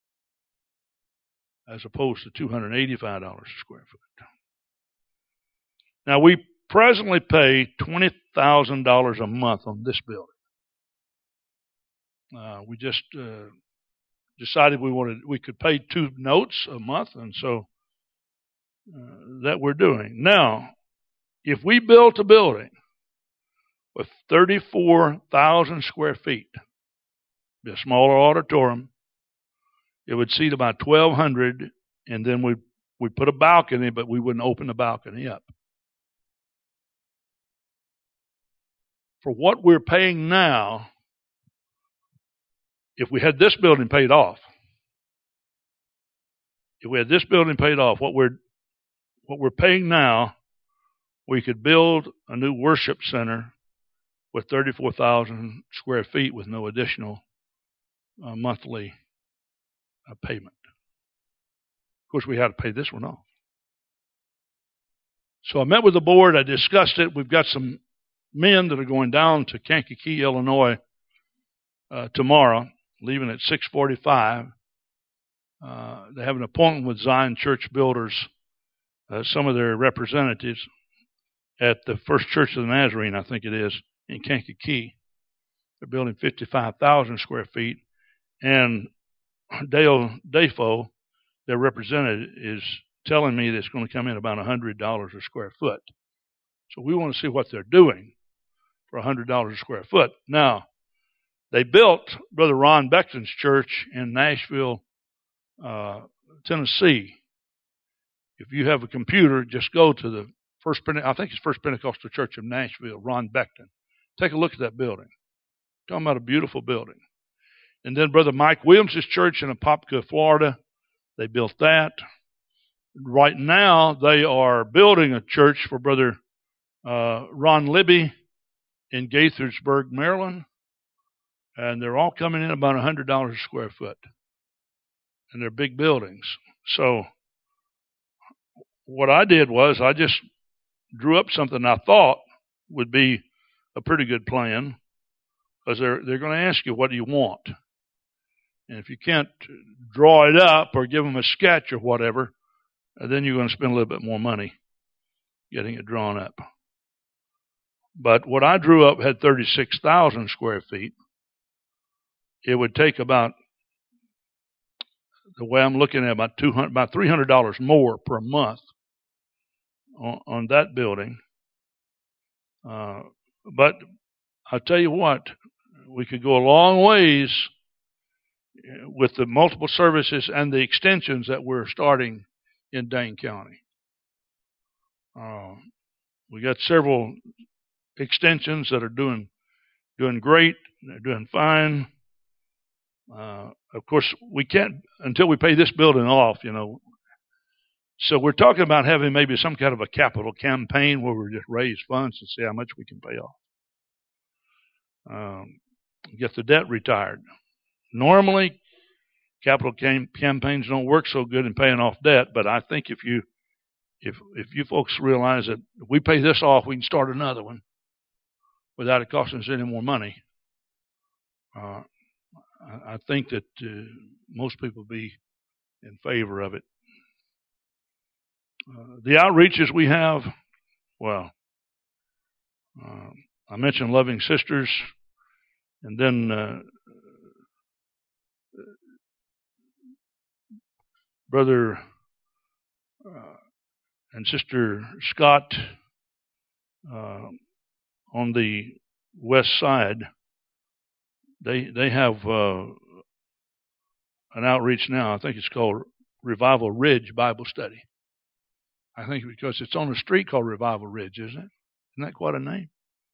as opposed to two hundred eighty-five dollars a square foot. Now, we presently pay twenty thousand dollars a month on this building. Uh, we just uh, decided we wanted we could pay two notes a month, and so uh, that we're doing. Now, if we built a building with thirty-four thousand square feet, be a smaller auditorium, it would seat about twelve hundred, and then we we put a balcony, but we wouldn't open the balcony up. For what we're paying now, if we had this building paid off, if we had this building paid off, what we're what we're paying now, we could build a new worship center with thirty-four thousand square feet with no additional uh, monthly uh, payment. Of course, we had to pay this one off. So I met with the board. I discussed it. We've got some men that are going down to Kankakee, Illinois uh, tomorrow, leaving at six forty-five. Uh, they have an appointment with Zion Church Builders, uh, some of their representatives at the First Church of the Nazarene, I think it is, in Kankakee. They're building fifty-five thousand square feet. And Dale Defoe, their representative, is telling me that it's going to come in about one hundred dollars a square foot. So we want to see what they're doing for one hundred dollars a square foot. Now, they built Brother Ron Beckton's church in Nashville, uh, Tennessee. If you have a computer, just go to the First, I think it's First Pentecostal Church of Nashville, Ron Beckton. Take a look at that building. Talking about a beautiful building. And then Brother Mike Williams' church in Apopka, Florida, they built that. Right now, they are building a church for Brother uh, Ron Libby in Gaithersburg, Maryland. And they're all coming in about one hundred dollars a square foot. And they're big buildings. So what I did was I just drew up something I thought would be a pretty good plan, because they're, they're going to ask you, what do you want? And if you can't draw it up or give them a sketch or whatever, then you're going to spend a little bit more money getting it drawn up. But what I drew up had thirty-six thousand square feet. It would take about, the way I'm looking at, about two hundred, about three hundred dollars more per month on, on that building. Uh, but I'll tell you what, we could go a long ways with the multiple services and the extensions that we're starting in Dane County. Uh, we got several extensions that are doing doing great. They're doing fine. Uh, of course, we can't until we pay this building off, you know. So we're talking about having maybe some kind of a capital campaign where we just raise funds and see how much we can pay off. Um, get the debt retired. Normally, capital cam- campaigns don't work so good in paying off debt, but I think if you if if you folks realize that if we pay this off, we can start another one without it costing us any more money. Uh, I, I think that uh, most people will be in favor of it. Uh, the outreaches we have, well, uh, I mentioned Loving Sisters, and then uh, Brother uh, and Sister Scott uh, on the west side, they they have uh, an outreach now. I think it's called Revival Ridge Bible Study. I think because it's on a street called Revival Ridge, isn't it? Isn't that quite a name?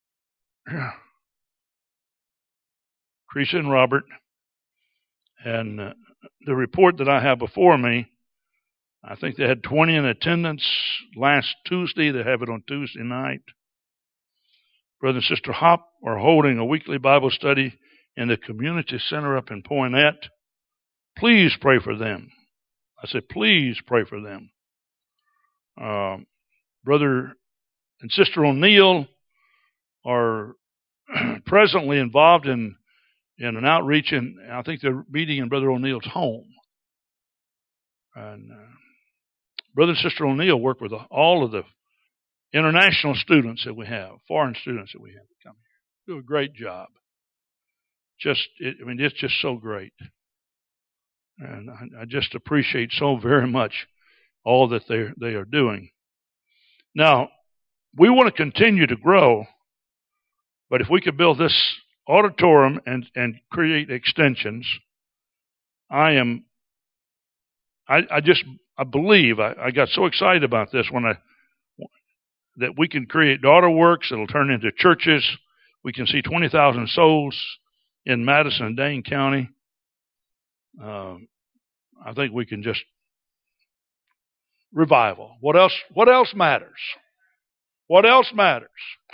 Creasy and Robert. And uh, the report that I have before me, I think they had twenty in attendance last Tuesday. They have it on Tuesday night. Brother and Sister Hop are holding a weekly Bible study in the community center up in Poinette. Please pray for them. I said, please pray for them. Um, Brother and Sister O'Neill are presently involved in, in an outreach, and I think they're meeting in Brother O'Neill's home. And uh, Brother and Sister O'Neill work with all of the international students that we have, foreign students that we have that come here. Do a great job. Just, it, I mean, it's just so great. And I, I just appreciate so very much all that they they are doing. Now, we want to continue to grow, but if we could build this auditorium and, and create extensions, I am, I, I just, I believe, I, I got so excited about this when I, that we can create daughter works that'll turn into churches. We can see twenty thousand souls in Madison and Dane County. Uh, I think we can just revival. What else? What else matters? What else matters?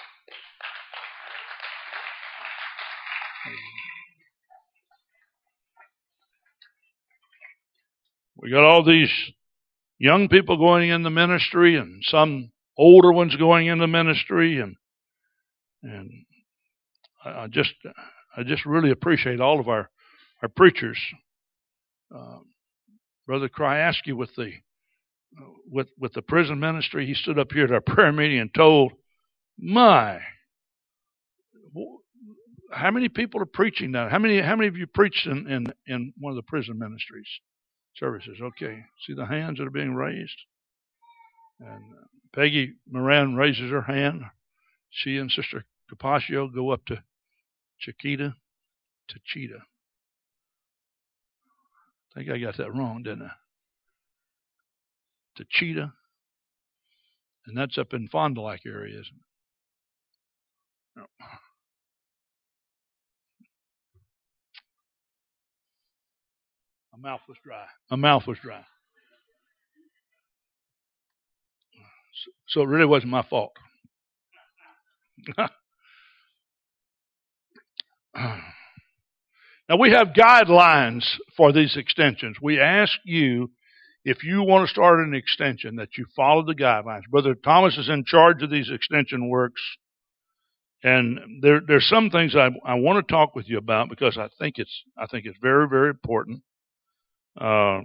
We got all these young people going in the ministry, and some older ones going in the ministry, and and I just I just really appreciate all of our our preachers. Uh, Brother Kryaski with the with with the prison ministry, he stood up here at our prayer meeting and told, "My, how many people are preaching now? How many how many of you preached in in, in one of the prison ministries services?" Okay, see the hands that are being raised. And Peggy Moran raises her hand. She and Sister Capaccio go up to Chiquita, to Cheetah. I think I got that wrong, didn't I? To Cheetah. And that's up in Fond du Lac area, isn't it? No. My mouth was dry. My mouth was dry. So, so it really wasn't my fault. Now, we have guidelines for these extensions. We ask you, if you want to start an extension, that you follow the guidelines. Brother Thomas is in charge of these extension works. And there, there's some things I, I want to talk with you about because I think it's I think it's very, very important. Uh,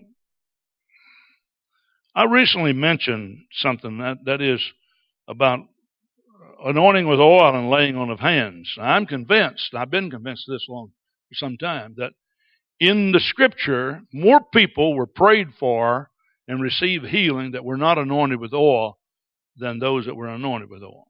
I recently mentioned something that, that is about anointing with oil and laying on of hands. I'm convinced, I've been convinced this long for some time, that in the Scripture, more people were prayed for and received healing that were not anointed with oil than those that were anointed with oil.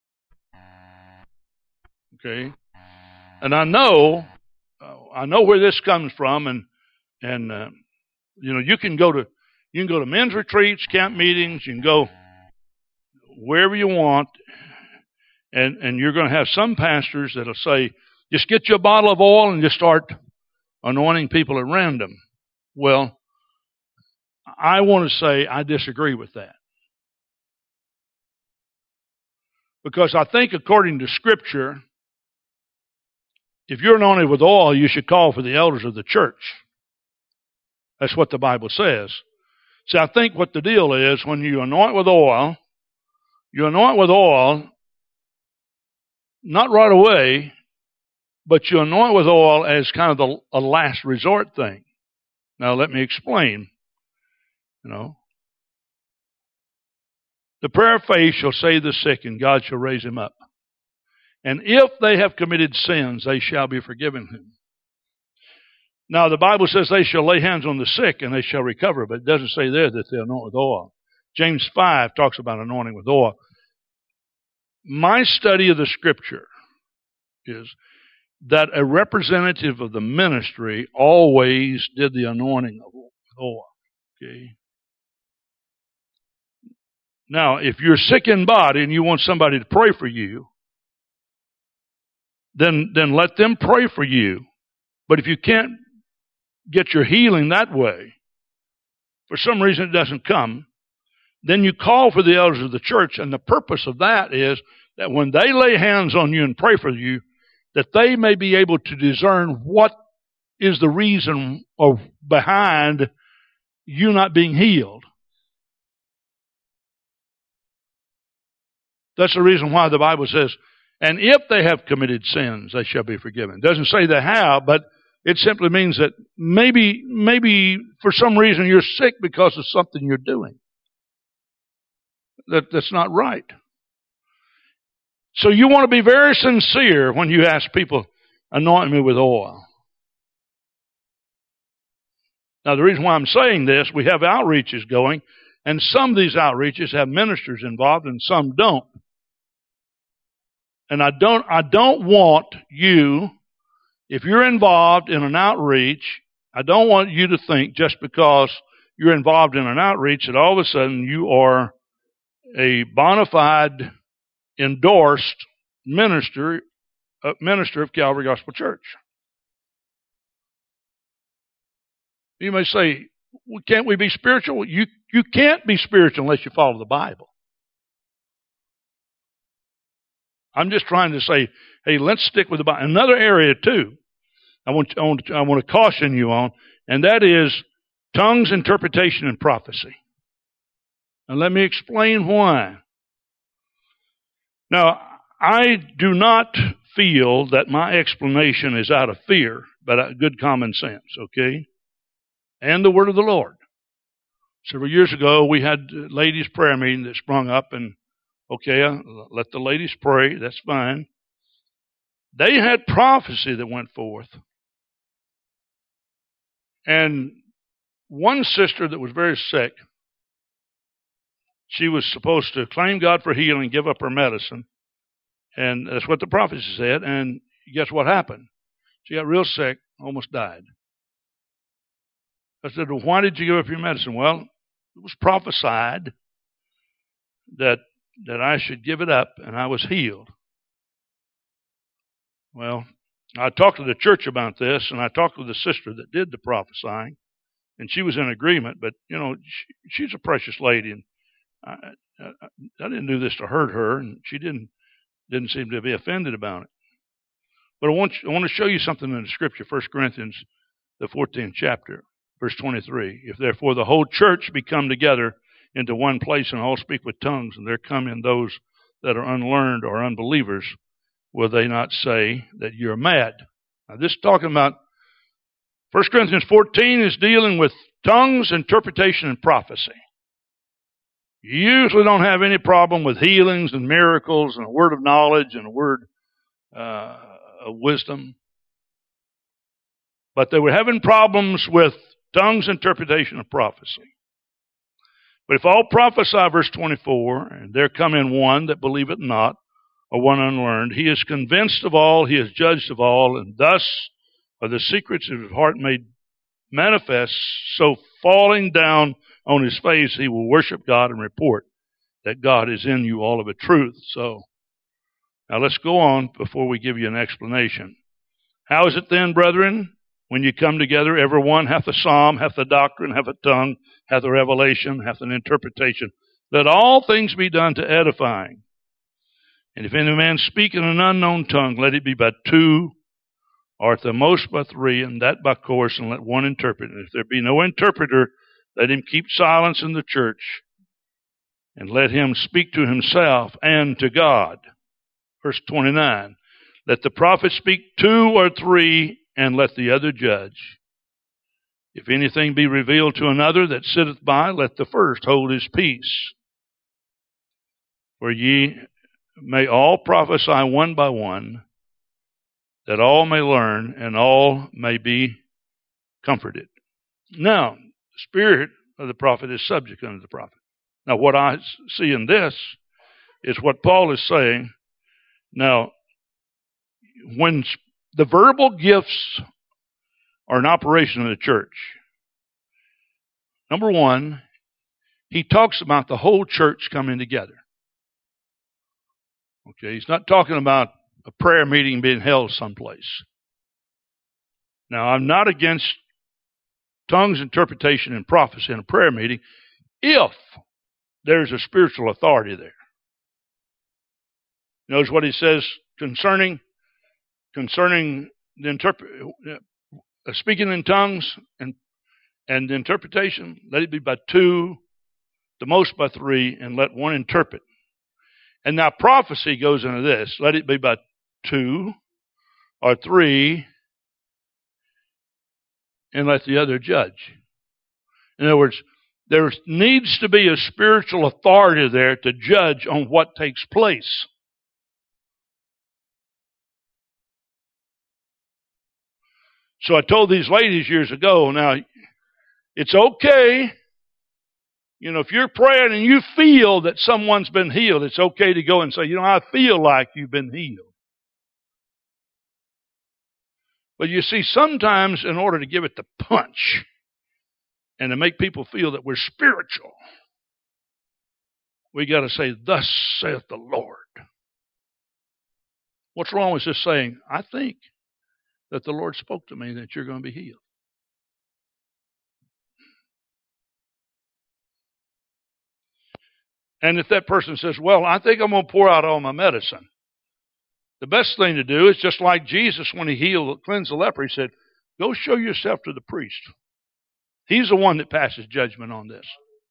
Okay? And I know, uh, I know where this comes from, and and uh, you know, you can go to you can go to men's retreats, camp meetings, you can go wherever you want, and and you're going to have some pastors that'll say, just get you a bottle of oil and just start anointing people at random. Well, I want to say I disagree with that. Because I think according to Scripture, if you're anointed with oil, you should call for the elders of the church. That's what the Bible says. See, I think what the deal is, when you anoint with oil, you anoint with oil, not right away, but you anoint with oil as kind of the, a last resort thing. Now, let me explain. You know, the prayer of faith shall save the sick, and God shall raise him up. And if they have committed sins, they shall be forgiven them. Now, the Bible says they shall lay hands on the sick, and they shall recover, but it doesn't say there that they anoint with oil. James five talks about anointing with oil. my study of the Scripture is that a representative of the ministry always did the anointing of oil. Okay. Now, if you're sick in body and you want somebody to pray for you, then then let them pray for you. But if you can't get your healing that way, for some reason it doesn't come, then you call for the elders of the church, and the purpose of that is that when they lay hands on you and pray for you, that they may be able to discern what is the reason of behind you not being healed. That's the reason why the Bible says, and if they have committed sins, they shall be forgiven. It doesn't say they have, but it simply means that maybe, maybe for some reason you're sick because of something you're doing. That, that's not right. So you want to be very sincere when you ask people, anoint me with oil. Now, the reason why I'm saying this, we have outreaches going, and some of these outreaches have ministers involved and some don't. And I don't, I don't want you, if you're involved in an outreach, I don't want you to think just because you're involved in an outreach that all of a sudden you are a bona fide, endorsed minister, uh, minister of Calvary Gospel Church. You may say, well, can't we be spiritual? You, you can't be spiritual unless you follow the Bible. I'm just trying to say, hey, let's stick with the Bible. Another area, too, I want, I want, I want to caution you on, and that is tongues, interpretation, and prophecy. And let me explain why. Now, I do not feel that my explanation is out of fear, but out of good common sense, okay? And the word of the Lord. Several years ago, we had a ladies' prayer meeting that sprung up, and okay, let the ladies pray, that's fine. They had prophecy that went forth. And one sister that was very sick, she was supposed to claim God for healing, give up her medicine. And that's what the prophecy said. And guess what happened? She got real sick, almost died. I said, well, why did you give up your medicine? Well, it was prophesied that that I should give it up, and I was healed. Well, I talked to the church about this, and I talked with the sister that did the prophesying, and she was in agreement, but, you know, she, she's a precious lady, and I, I, I didn't do this to hurt her, and she didn't didn't seem to be offended about it. But I want, I want to show you something in the Scripture, First Corinthians, the fourteenth chapter, verse twenty-three. If therefore the whole church be come together into one place and all speak with tongues, and there come in those that are unlearned or unbelievers, will they not say that you're mad? Now, this is talking about, First Corinthians fourteen is dealing with tongues, interpretation, and prophecy. You usually don't have any problem with healings and miracles and a word of knowledge and a word uh, of wisdom. But they were having problems with tongues, interpretation, and prophecy. But if all prophesy, verse twenty-four, and there come in one that believeth not, or one unlearned, he is convinced of all, he is judged of all, and thus are the secrets of his heart made manifest, so falling down on his face, he will worship God and report that God is in you all of a truth. So, now let's go on before we give you an explanation. How is it then, brethren? When you come together, every one hath a psalm, hath a doctrine, hath a tongue, hath a revelation, hath an interpretation. Let all things be done to edifying. And if any man speak in an unknown tongue, let it be by two, or at the most by three, and that by course, and let one interpret. And if there be no interpreter, let him keep silence in the church, and let him speak to himself and to God. Verse twenty-nine, let the prophet speak two or three, and let the other judge. If anything be revealed to another that sitteth by, let the first hold his peace. For ye may all prophesy one by one, that all may learn, and all may be comforted. Now, the spirit of the prophet is subject unto the prophet. Now, what I see in this is what Paul is saying. Now, when the verbal gifts are in operation in the church, number one, he talks about the whole church coming together. Okay, he's not talking about a prayer meeting being held someplace. Now, I'm not against tongues, interpretation, and prophecy in a prayer meeting if there's a spiritual authority there. Notice what he says concerning concerning the interpret, uh, speaking in tongues and and the interpretation. Let it be by two, the most by three, and let one interpret. And now prophecy goes into this. Let it be by two or three, and let the other judge. In other words, there needs to be a spiritual authority there to judge on what takes place. So I told these ladies years ago, now, it's okay, you know, if you're praying and you feel that someone's been healed, it's okay to go and say, you know, I feel like you've been healed. But you see, sometimes in order to give it the punch and to make people feel that we're spiritual, we got to say, thus saith the Lord. What's wrong with just saying, I think that the Lord spoke to me that you're going to be healed? And if that person says, well, I think I'm going to pour out all my medicine, the best thing to do is just like Jesus when he healed, cleansed the leper, he said, go show yourself to the priest. He's the one that passes judgment on this.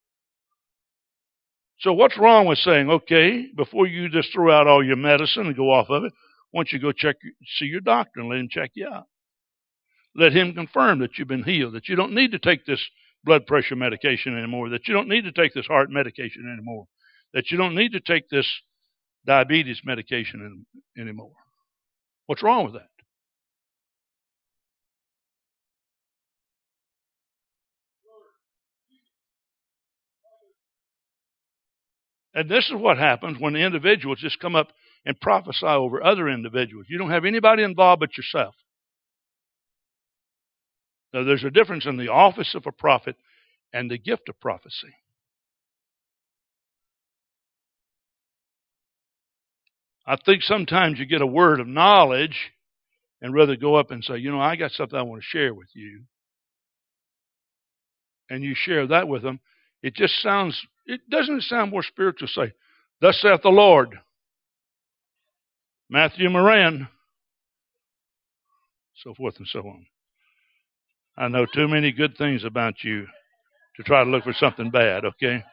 So what's wrong with saying, okay, before you just throw out all your medicine and go off of it, why don't you go check, see your doctor and let him check you out. Let him confirm that you've been healed, that you don't need to take this blood pressure medication anymore, that you don't need to take this heart medication anymore, that you don't need to take this diabetes medication anymore. What's wrong with that? And this is what happens when the individuals just come up and prophesy over other individuals. You don't have anybody involved but yourself. Now, there's a difference in the office of a prophet and the gift of prophecy. I think sometimes you get a word of knowledge and rather go up and say, you know, I got something I want to share with you. And you share that with them. It just sounds, it doesn't sound more spiritual to say, thus saith the Lord. Matthew Moran, so forth and so on. I know too many good things about you to try to look for something bad, okay?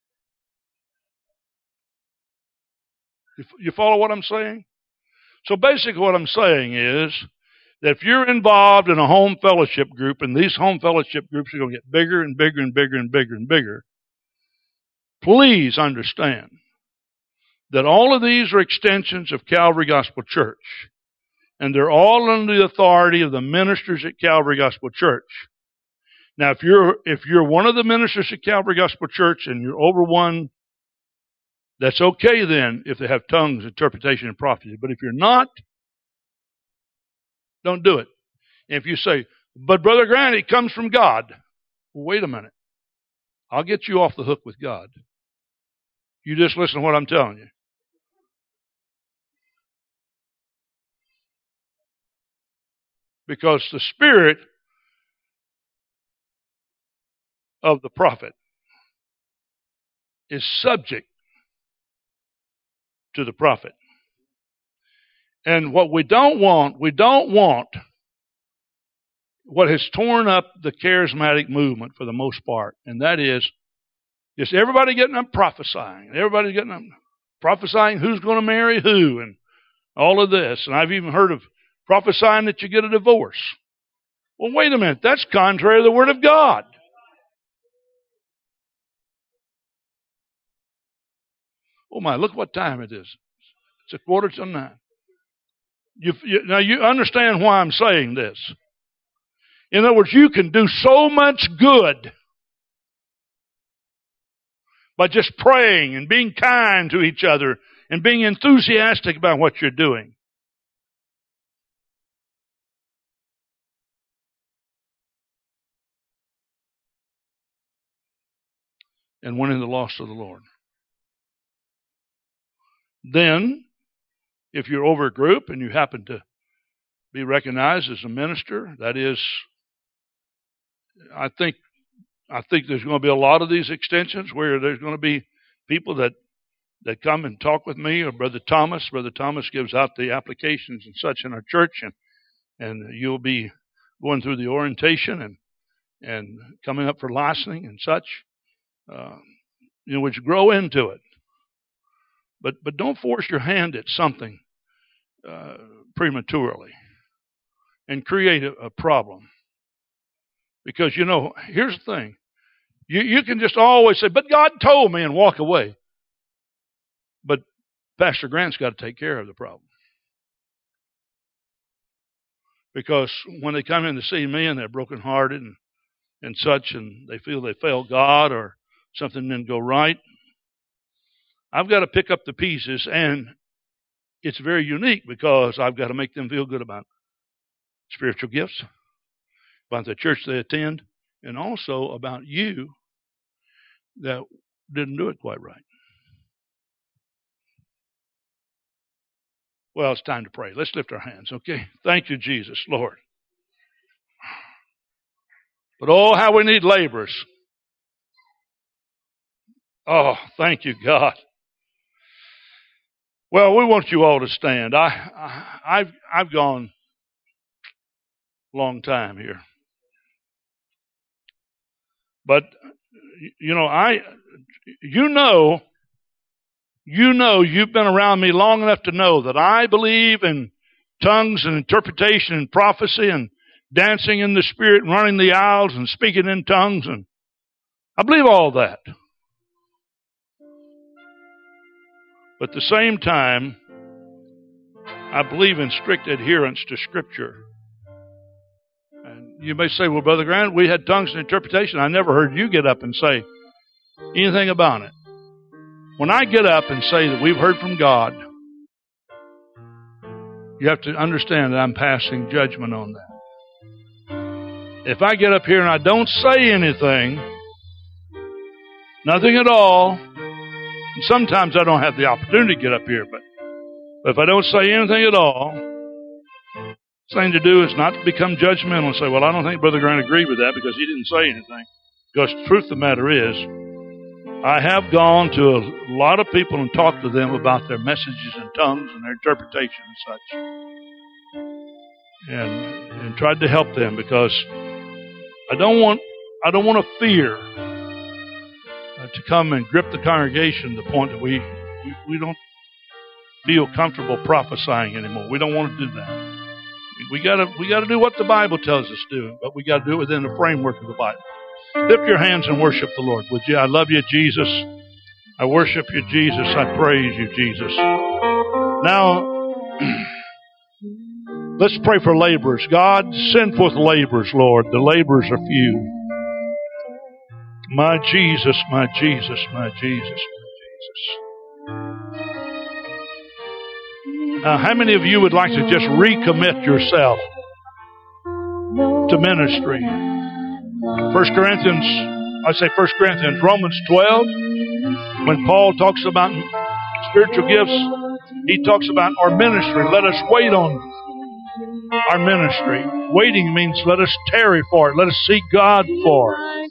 You follow what I'm saying? So basically what I'm saying is that if you're involved in a home fellowship group, and these home fellowship groups are going to get bigger and bigger and bigger and bigger and bigger, please understand that all of these are extensions of Calvary Gospel Church. And they're all under the authority of the ministers at Calvary Gospel Church. Now, if you're if you're one of the ministers at Calvary Gospel Church and you're over one, that's okay then if they have tongues, interpretation, and prophecy. But if you're not, don't do it. And if you say, but Brother Grant, it comes from God. Well, wait a minute. I'll get you off the hook with God. You just listen to what I'm telling you. Because the spirit of the prophet is subject to the prophet. And what we don't want, we don't want what has torn up the charismatic movement for the most part, and that is just everybody getting up prophesying. Everybody getting up prophesying who's going to marry who and all of this. And I've even heard of prophesying that you get a divorce. Well, wait a minute. That's contrary to the Word of God. Oh my, look what time it is. It's a quarter to nine. You, you, now you understand why I'm saying this. In other words, you can do so much good by just praying and being kind to each other and being enthusiastic about what you're doing. And winning the lost of the Lord. Then, if you're over a group and you happen to be recognized as a minister, that is, I think, I think there's going to be a lot of these extensions where there's going to be people that, that come and talk with me, or Brother Thomas. Brother Thomas gives out the applications and such in our church, and and you'll be going through the orientation and and coming up for licensing and such. Uh, you know, which grow into it. But but don't force your hand at something uh, prematurely and create a, a problem. Because, you know, here's the thing. You, you can just always say, but God told me, and walk away. But Pastor Grant's got to take care of the problem. Because when they come in to see me and they're brokenhearted and, and such, and they feel they failed God or something didn't go right, I've got to pick up the pieces, and it's very unique because I've got to make them feel good about spiritual gifts, about the church they attend, and also about you that didn't do it quite right. Well, it's time to pray. Let's lift our hands, okay? Thank you, Jesus, Lord. But oh, how we need laborers. Oh, thank you, God. Well, we want you all to stand. I, I, I've, I've gone a long time here, but you know, I, you know, you know, you've been around me long enough to know that I believe in tongues and interpretation and prophecy and dancing in the Spirit and running the aisles and speaking in tongues, and I believe all that. But at the same time, I believe in strict adherence to Scripture. And you may say, well, Brother Grant, we had tongues and interpretation. I never heard you get up and say anything about it. When I get up and say that we've heard from God, you have to understand that I'm passing judgment on that. If I get up here and I don't say anything, nothing at all, and sometimes I don't have the opportunity to get up here, but, but if I don't say anything at all, the thing to do is not to become judgmental and say, well, I don't think Brother Grant agreed with that because he didn't say anything. Because the truth of the matter is, I have gone to a lot of people and talked to them about their messages in tongues and their interpretation and such. And, and tried to help them because I don't want, I don't want to fear to come and grip the congregation to the point that we, we we don't feel comfortable prophesying anymore. We don't want to do that. We gotta we gotta do what the Bible tells us to do, but we gotta do it within the framework of the Bible. Lift your hands and worship the Lord, would you? I love you, Jesus. I worship you, Jesus. I praise you, Jesus. Now, let's pray for laborers. God, send forth laborers, Lord. The laborers are few. My Jesus, my Jesus, my Jesus, my Jesus. Now, how many of you would like to just recommit yourself to ministry? First Corinthians, I say First Corinthians, Romans twelve, when Paul talks about spiritual gifts, he talks about our ministry. Let us wait on our ministry. Waiting means let us tarry for it. Let us seek God for it.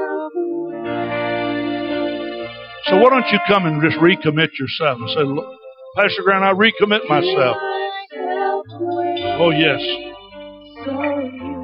So why don't you come and just recommit yourself and say, look, Pastor Grant, I recommit myself. Oh, yes.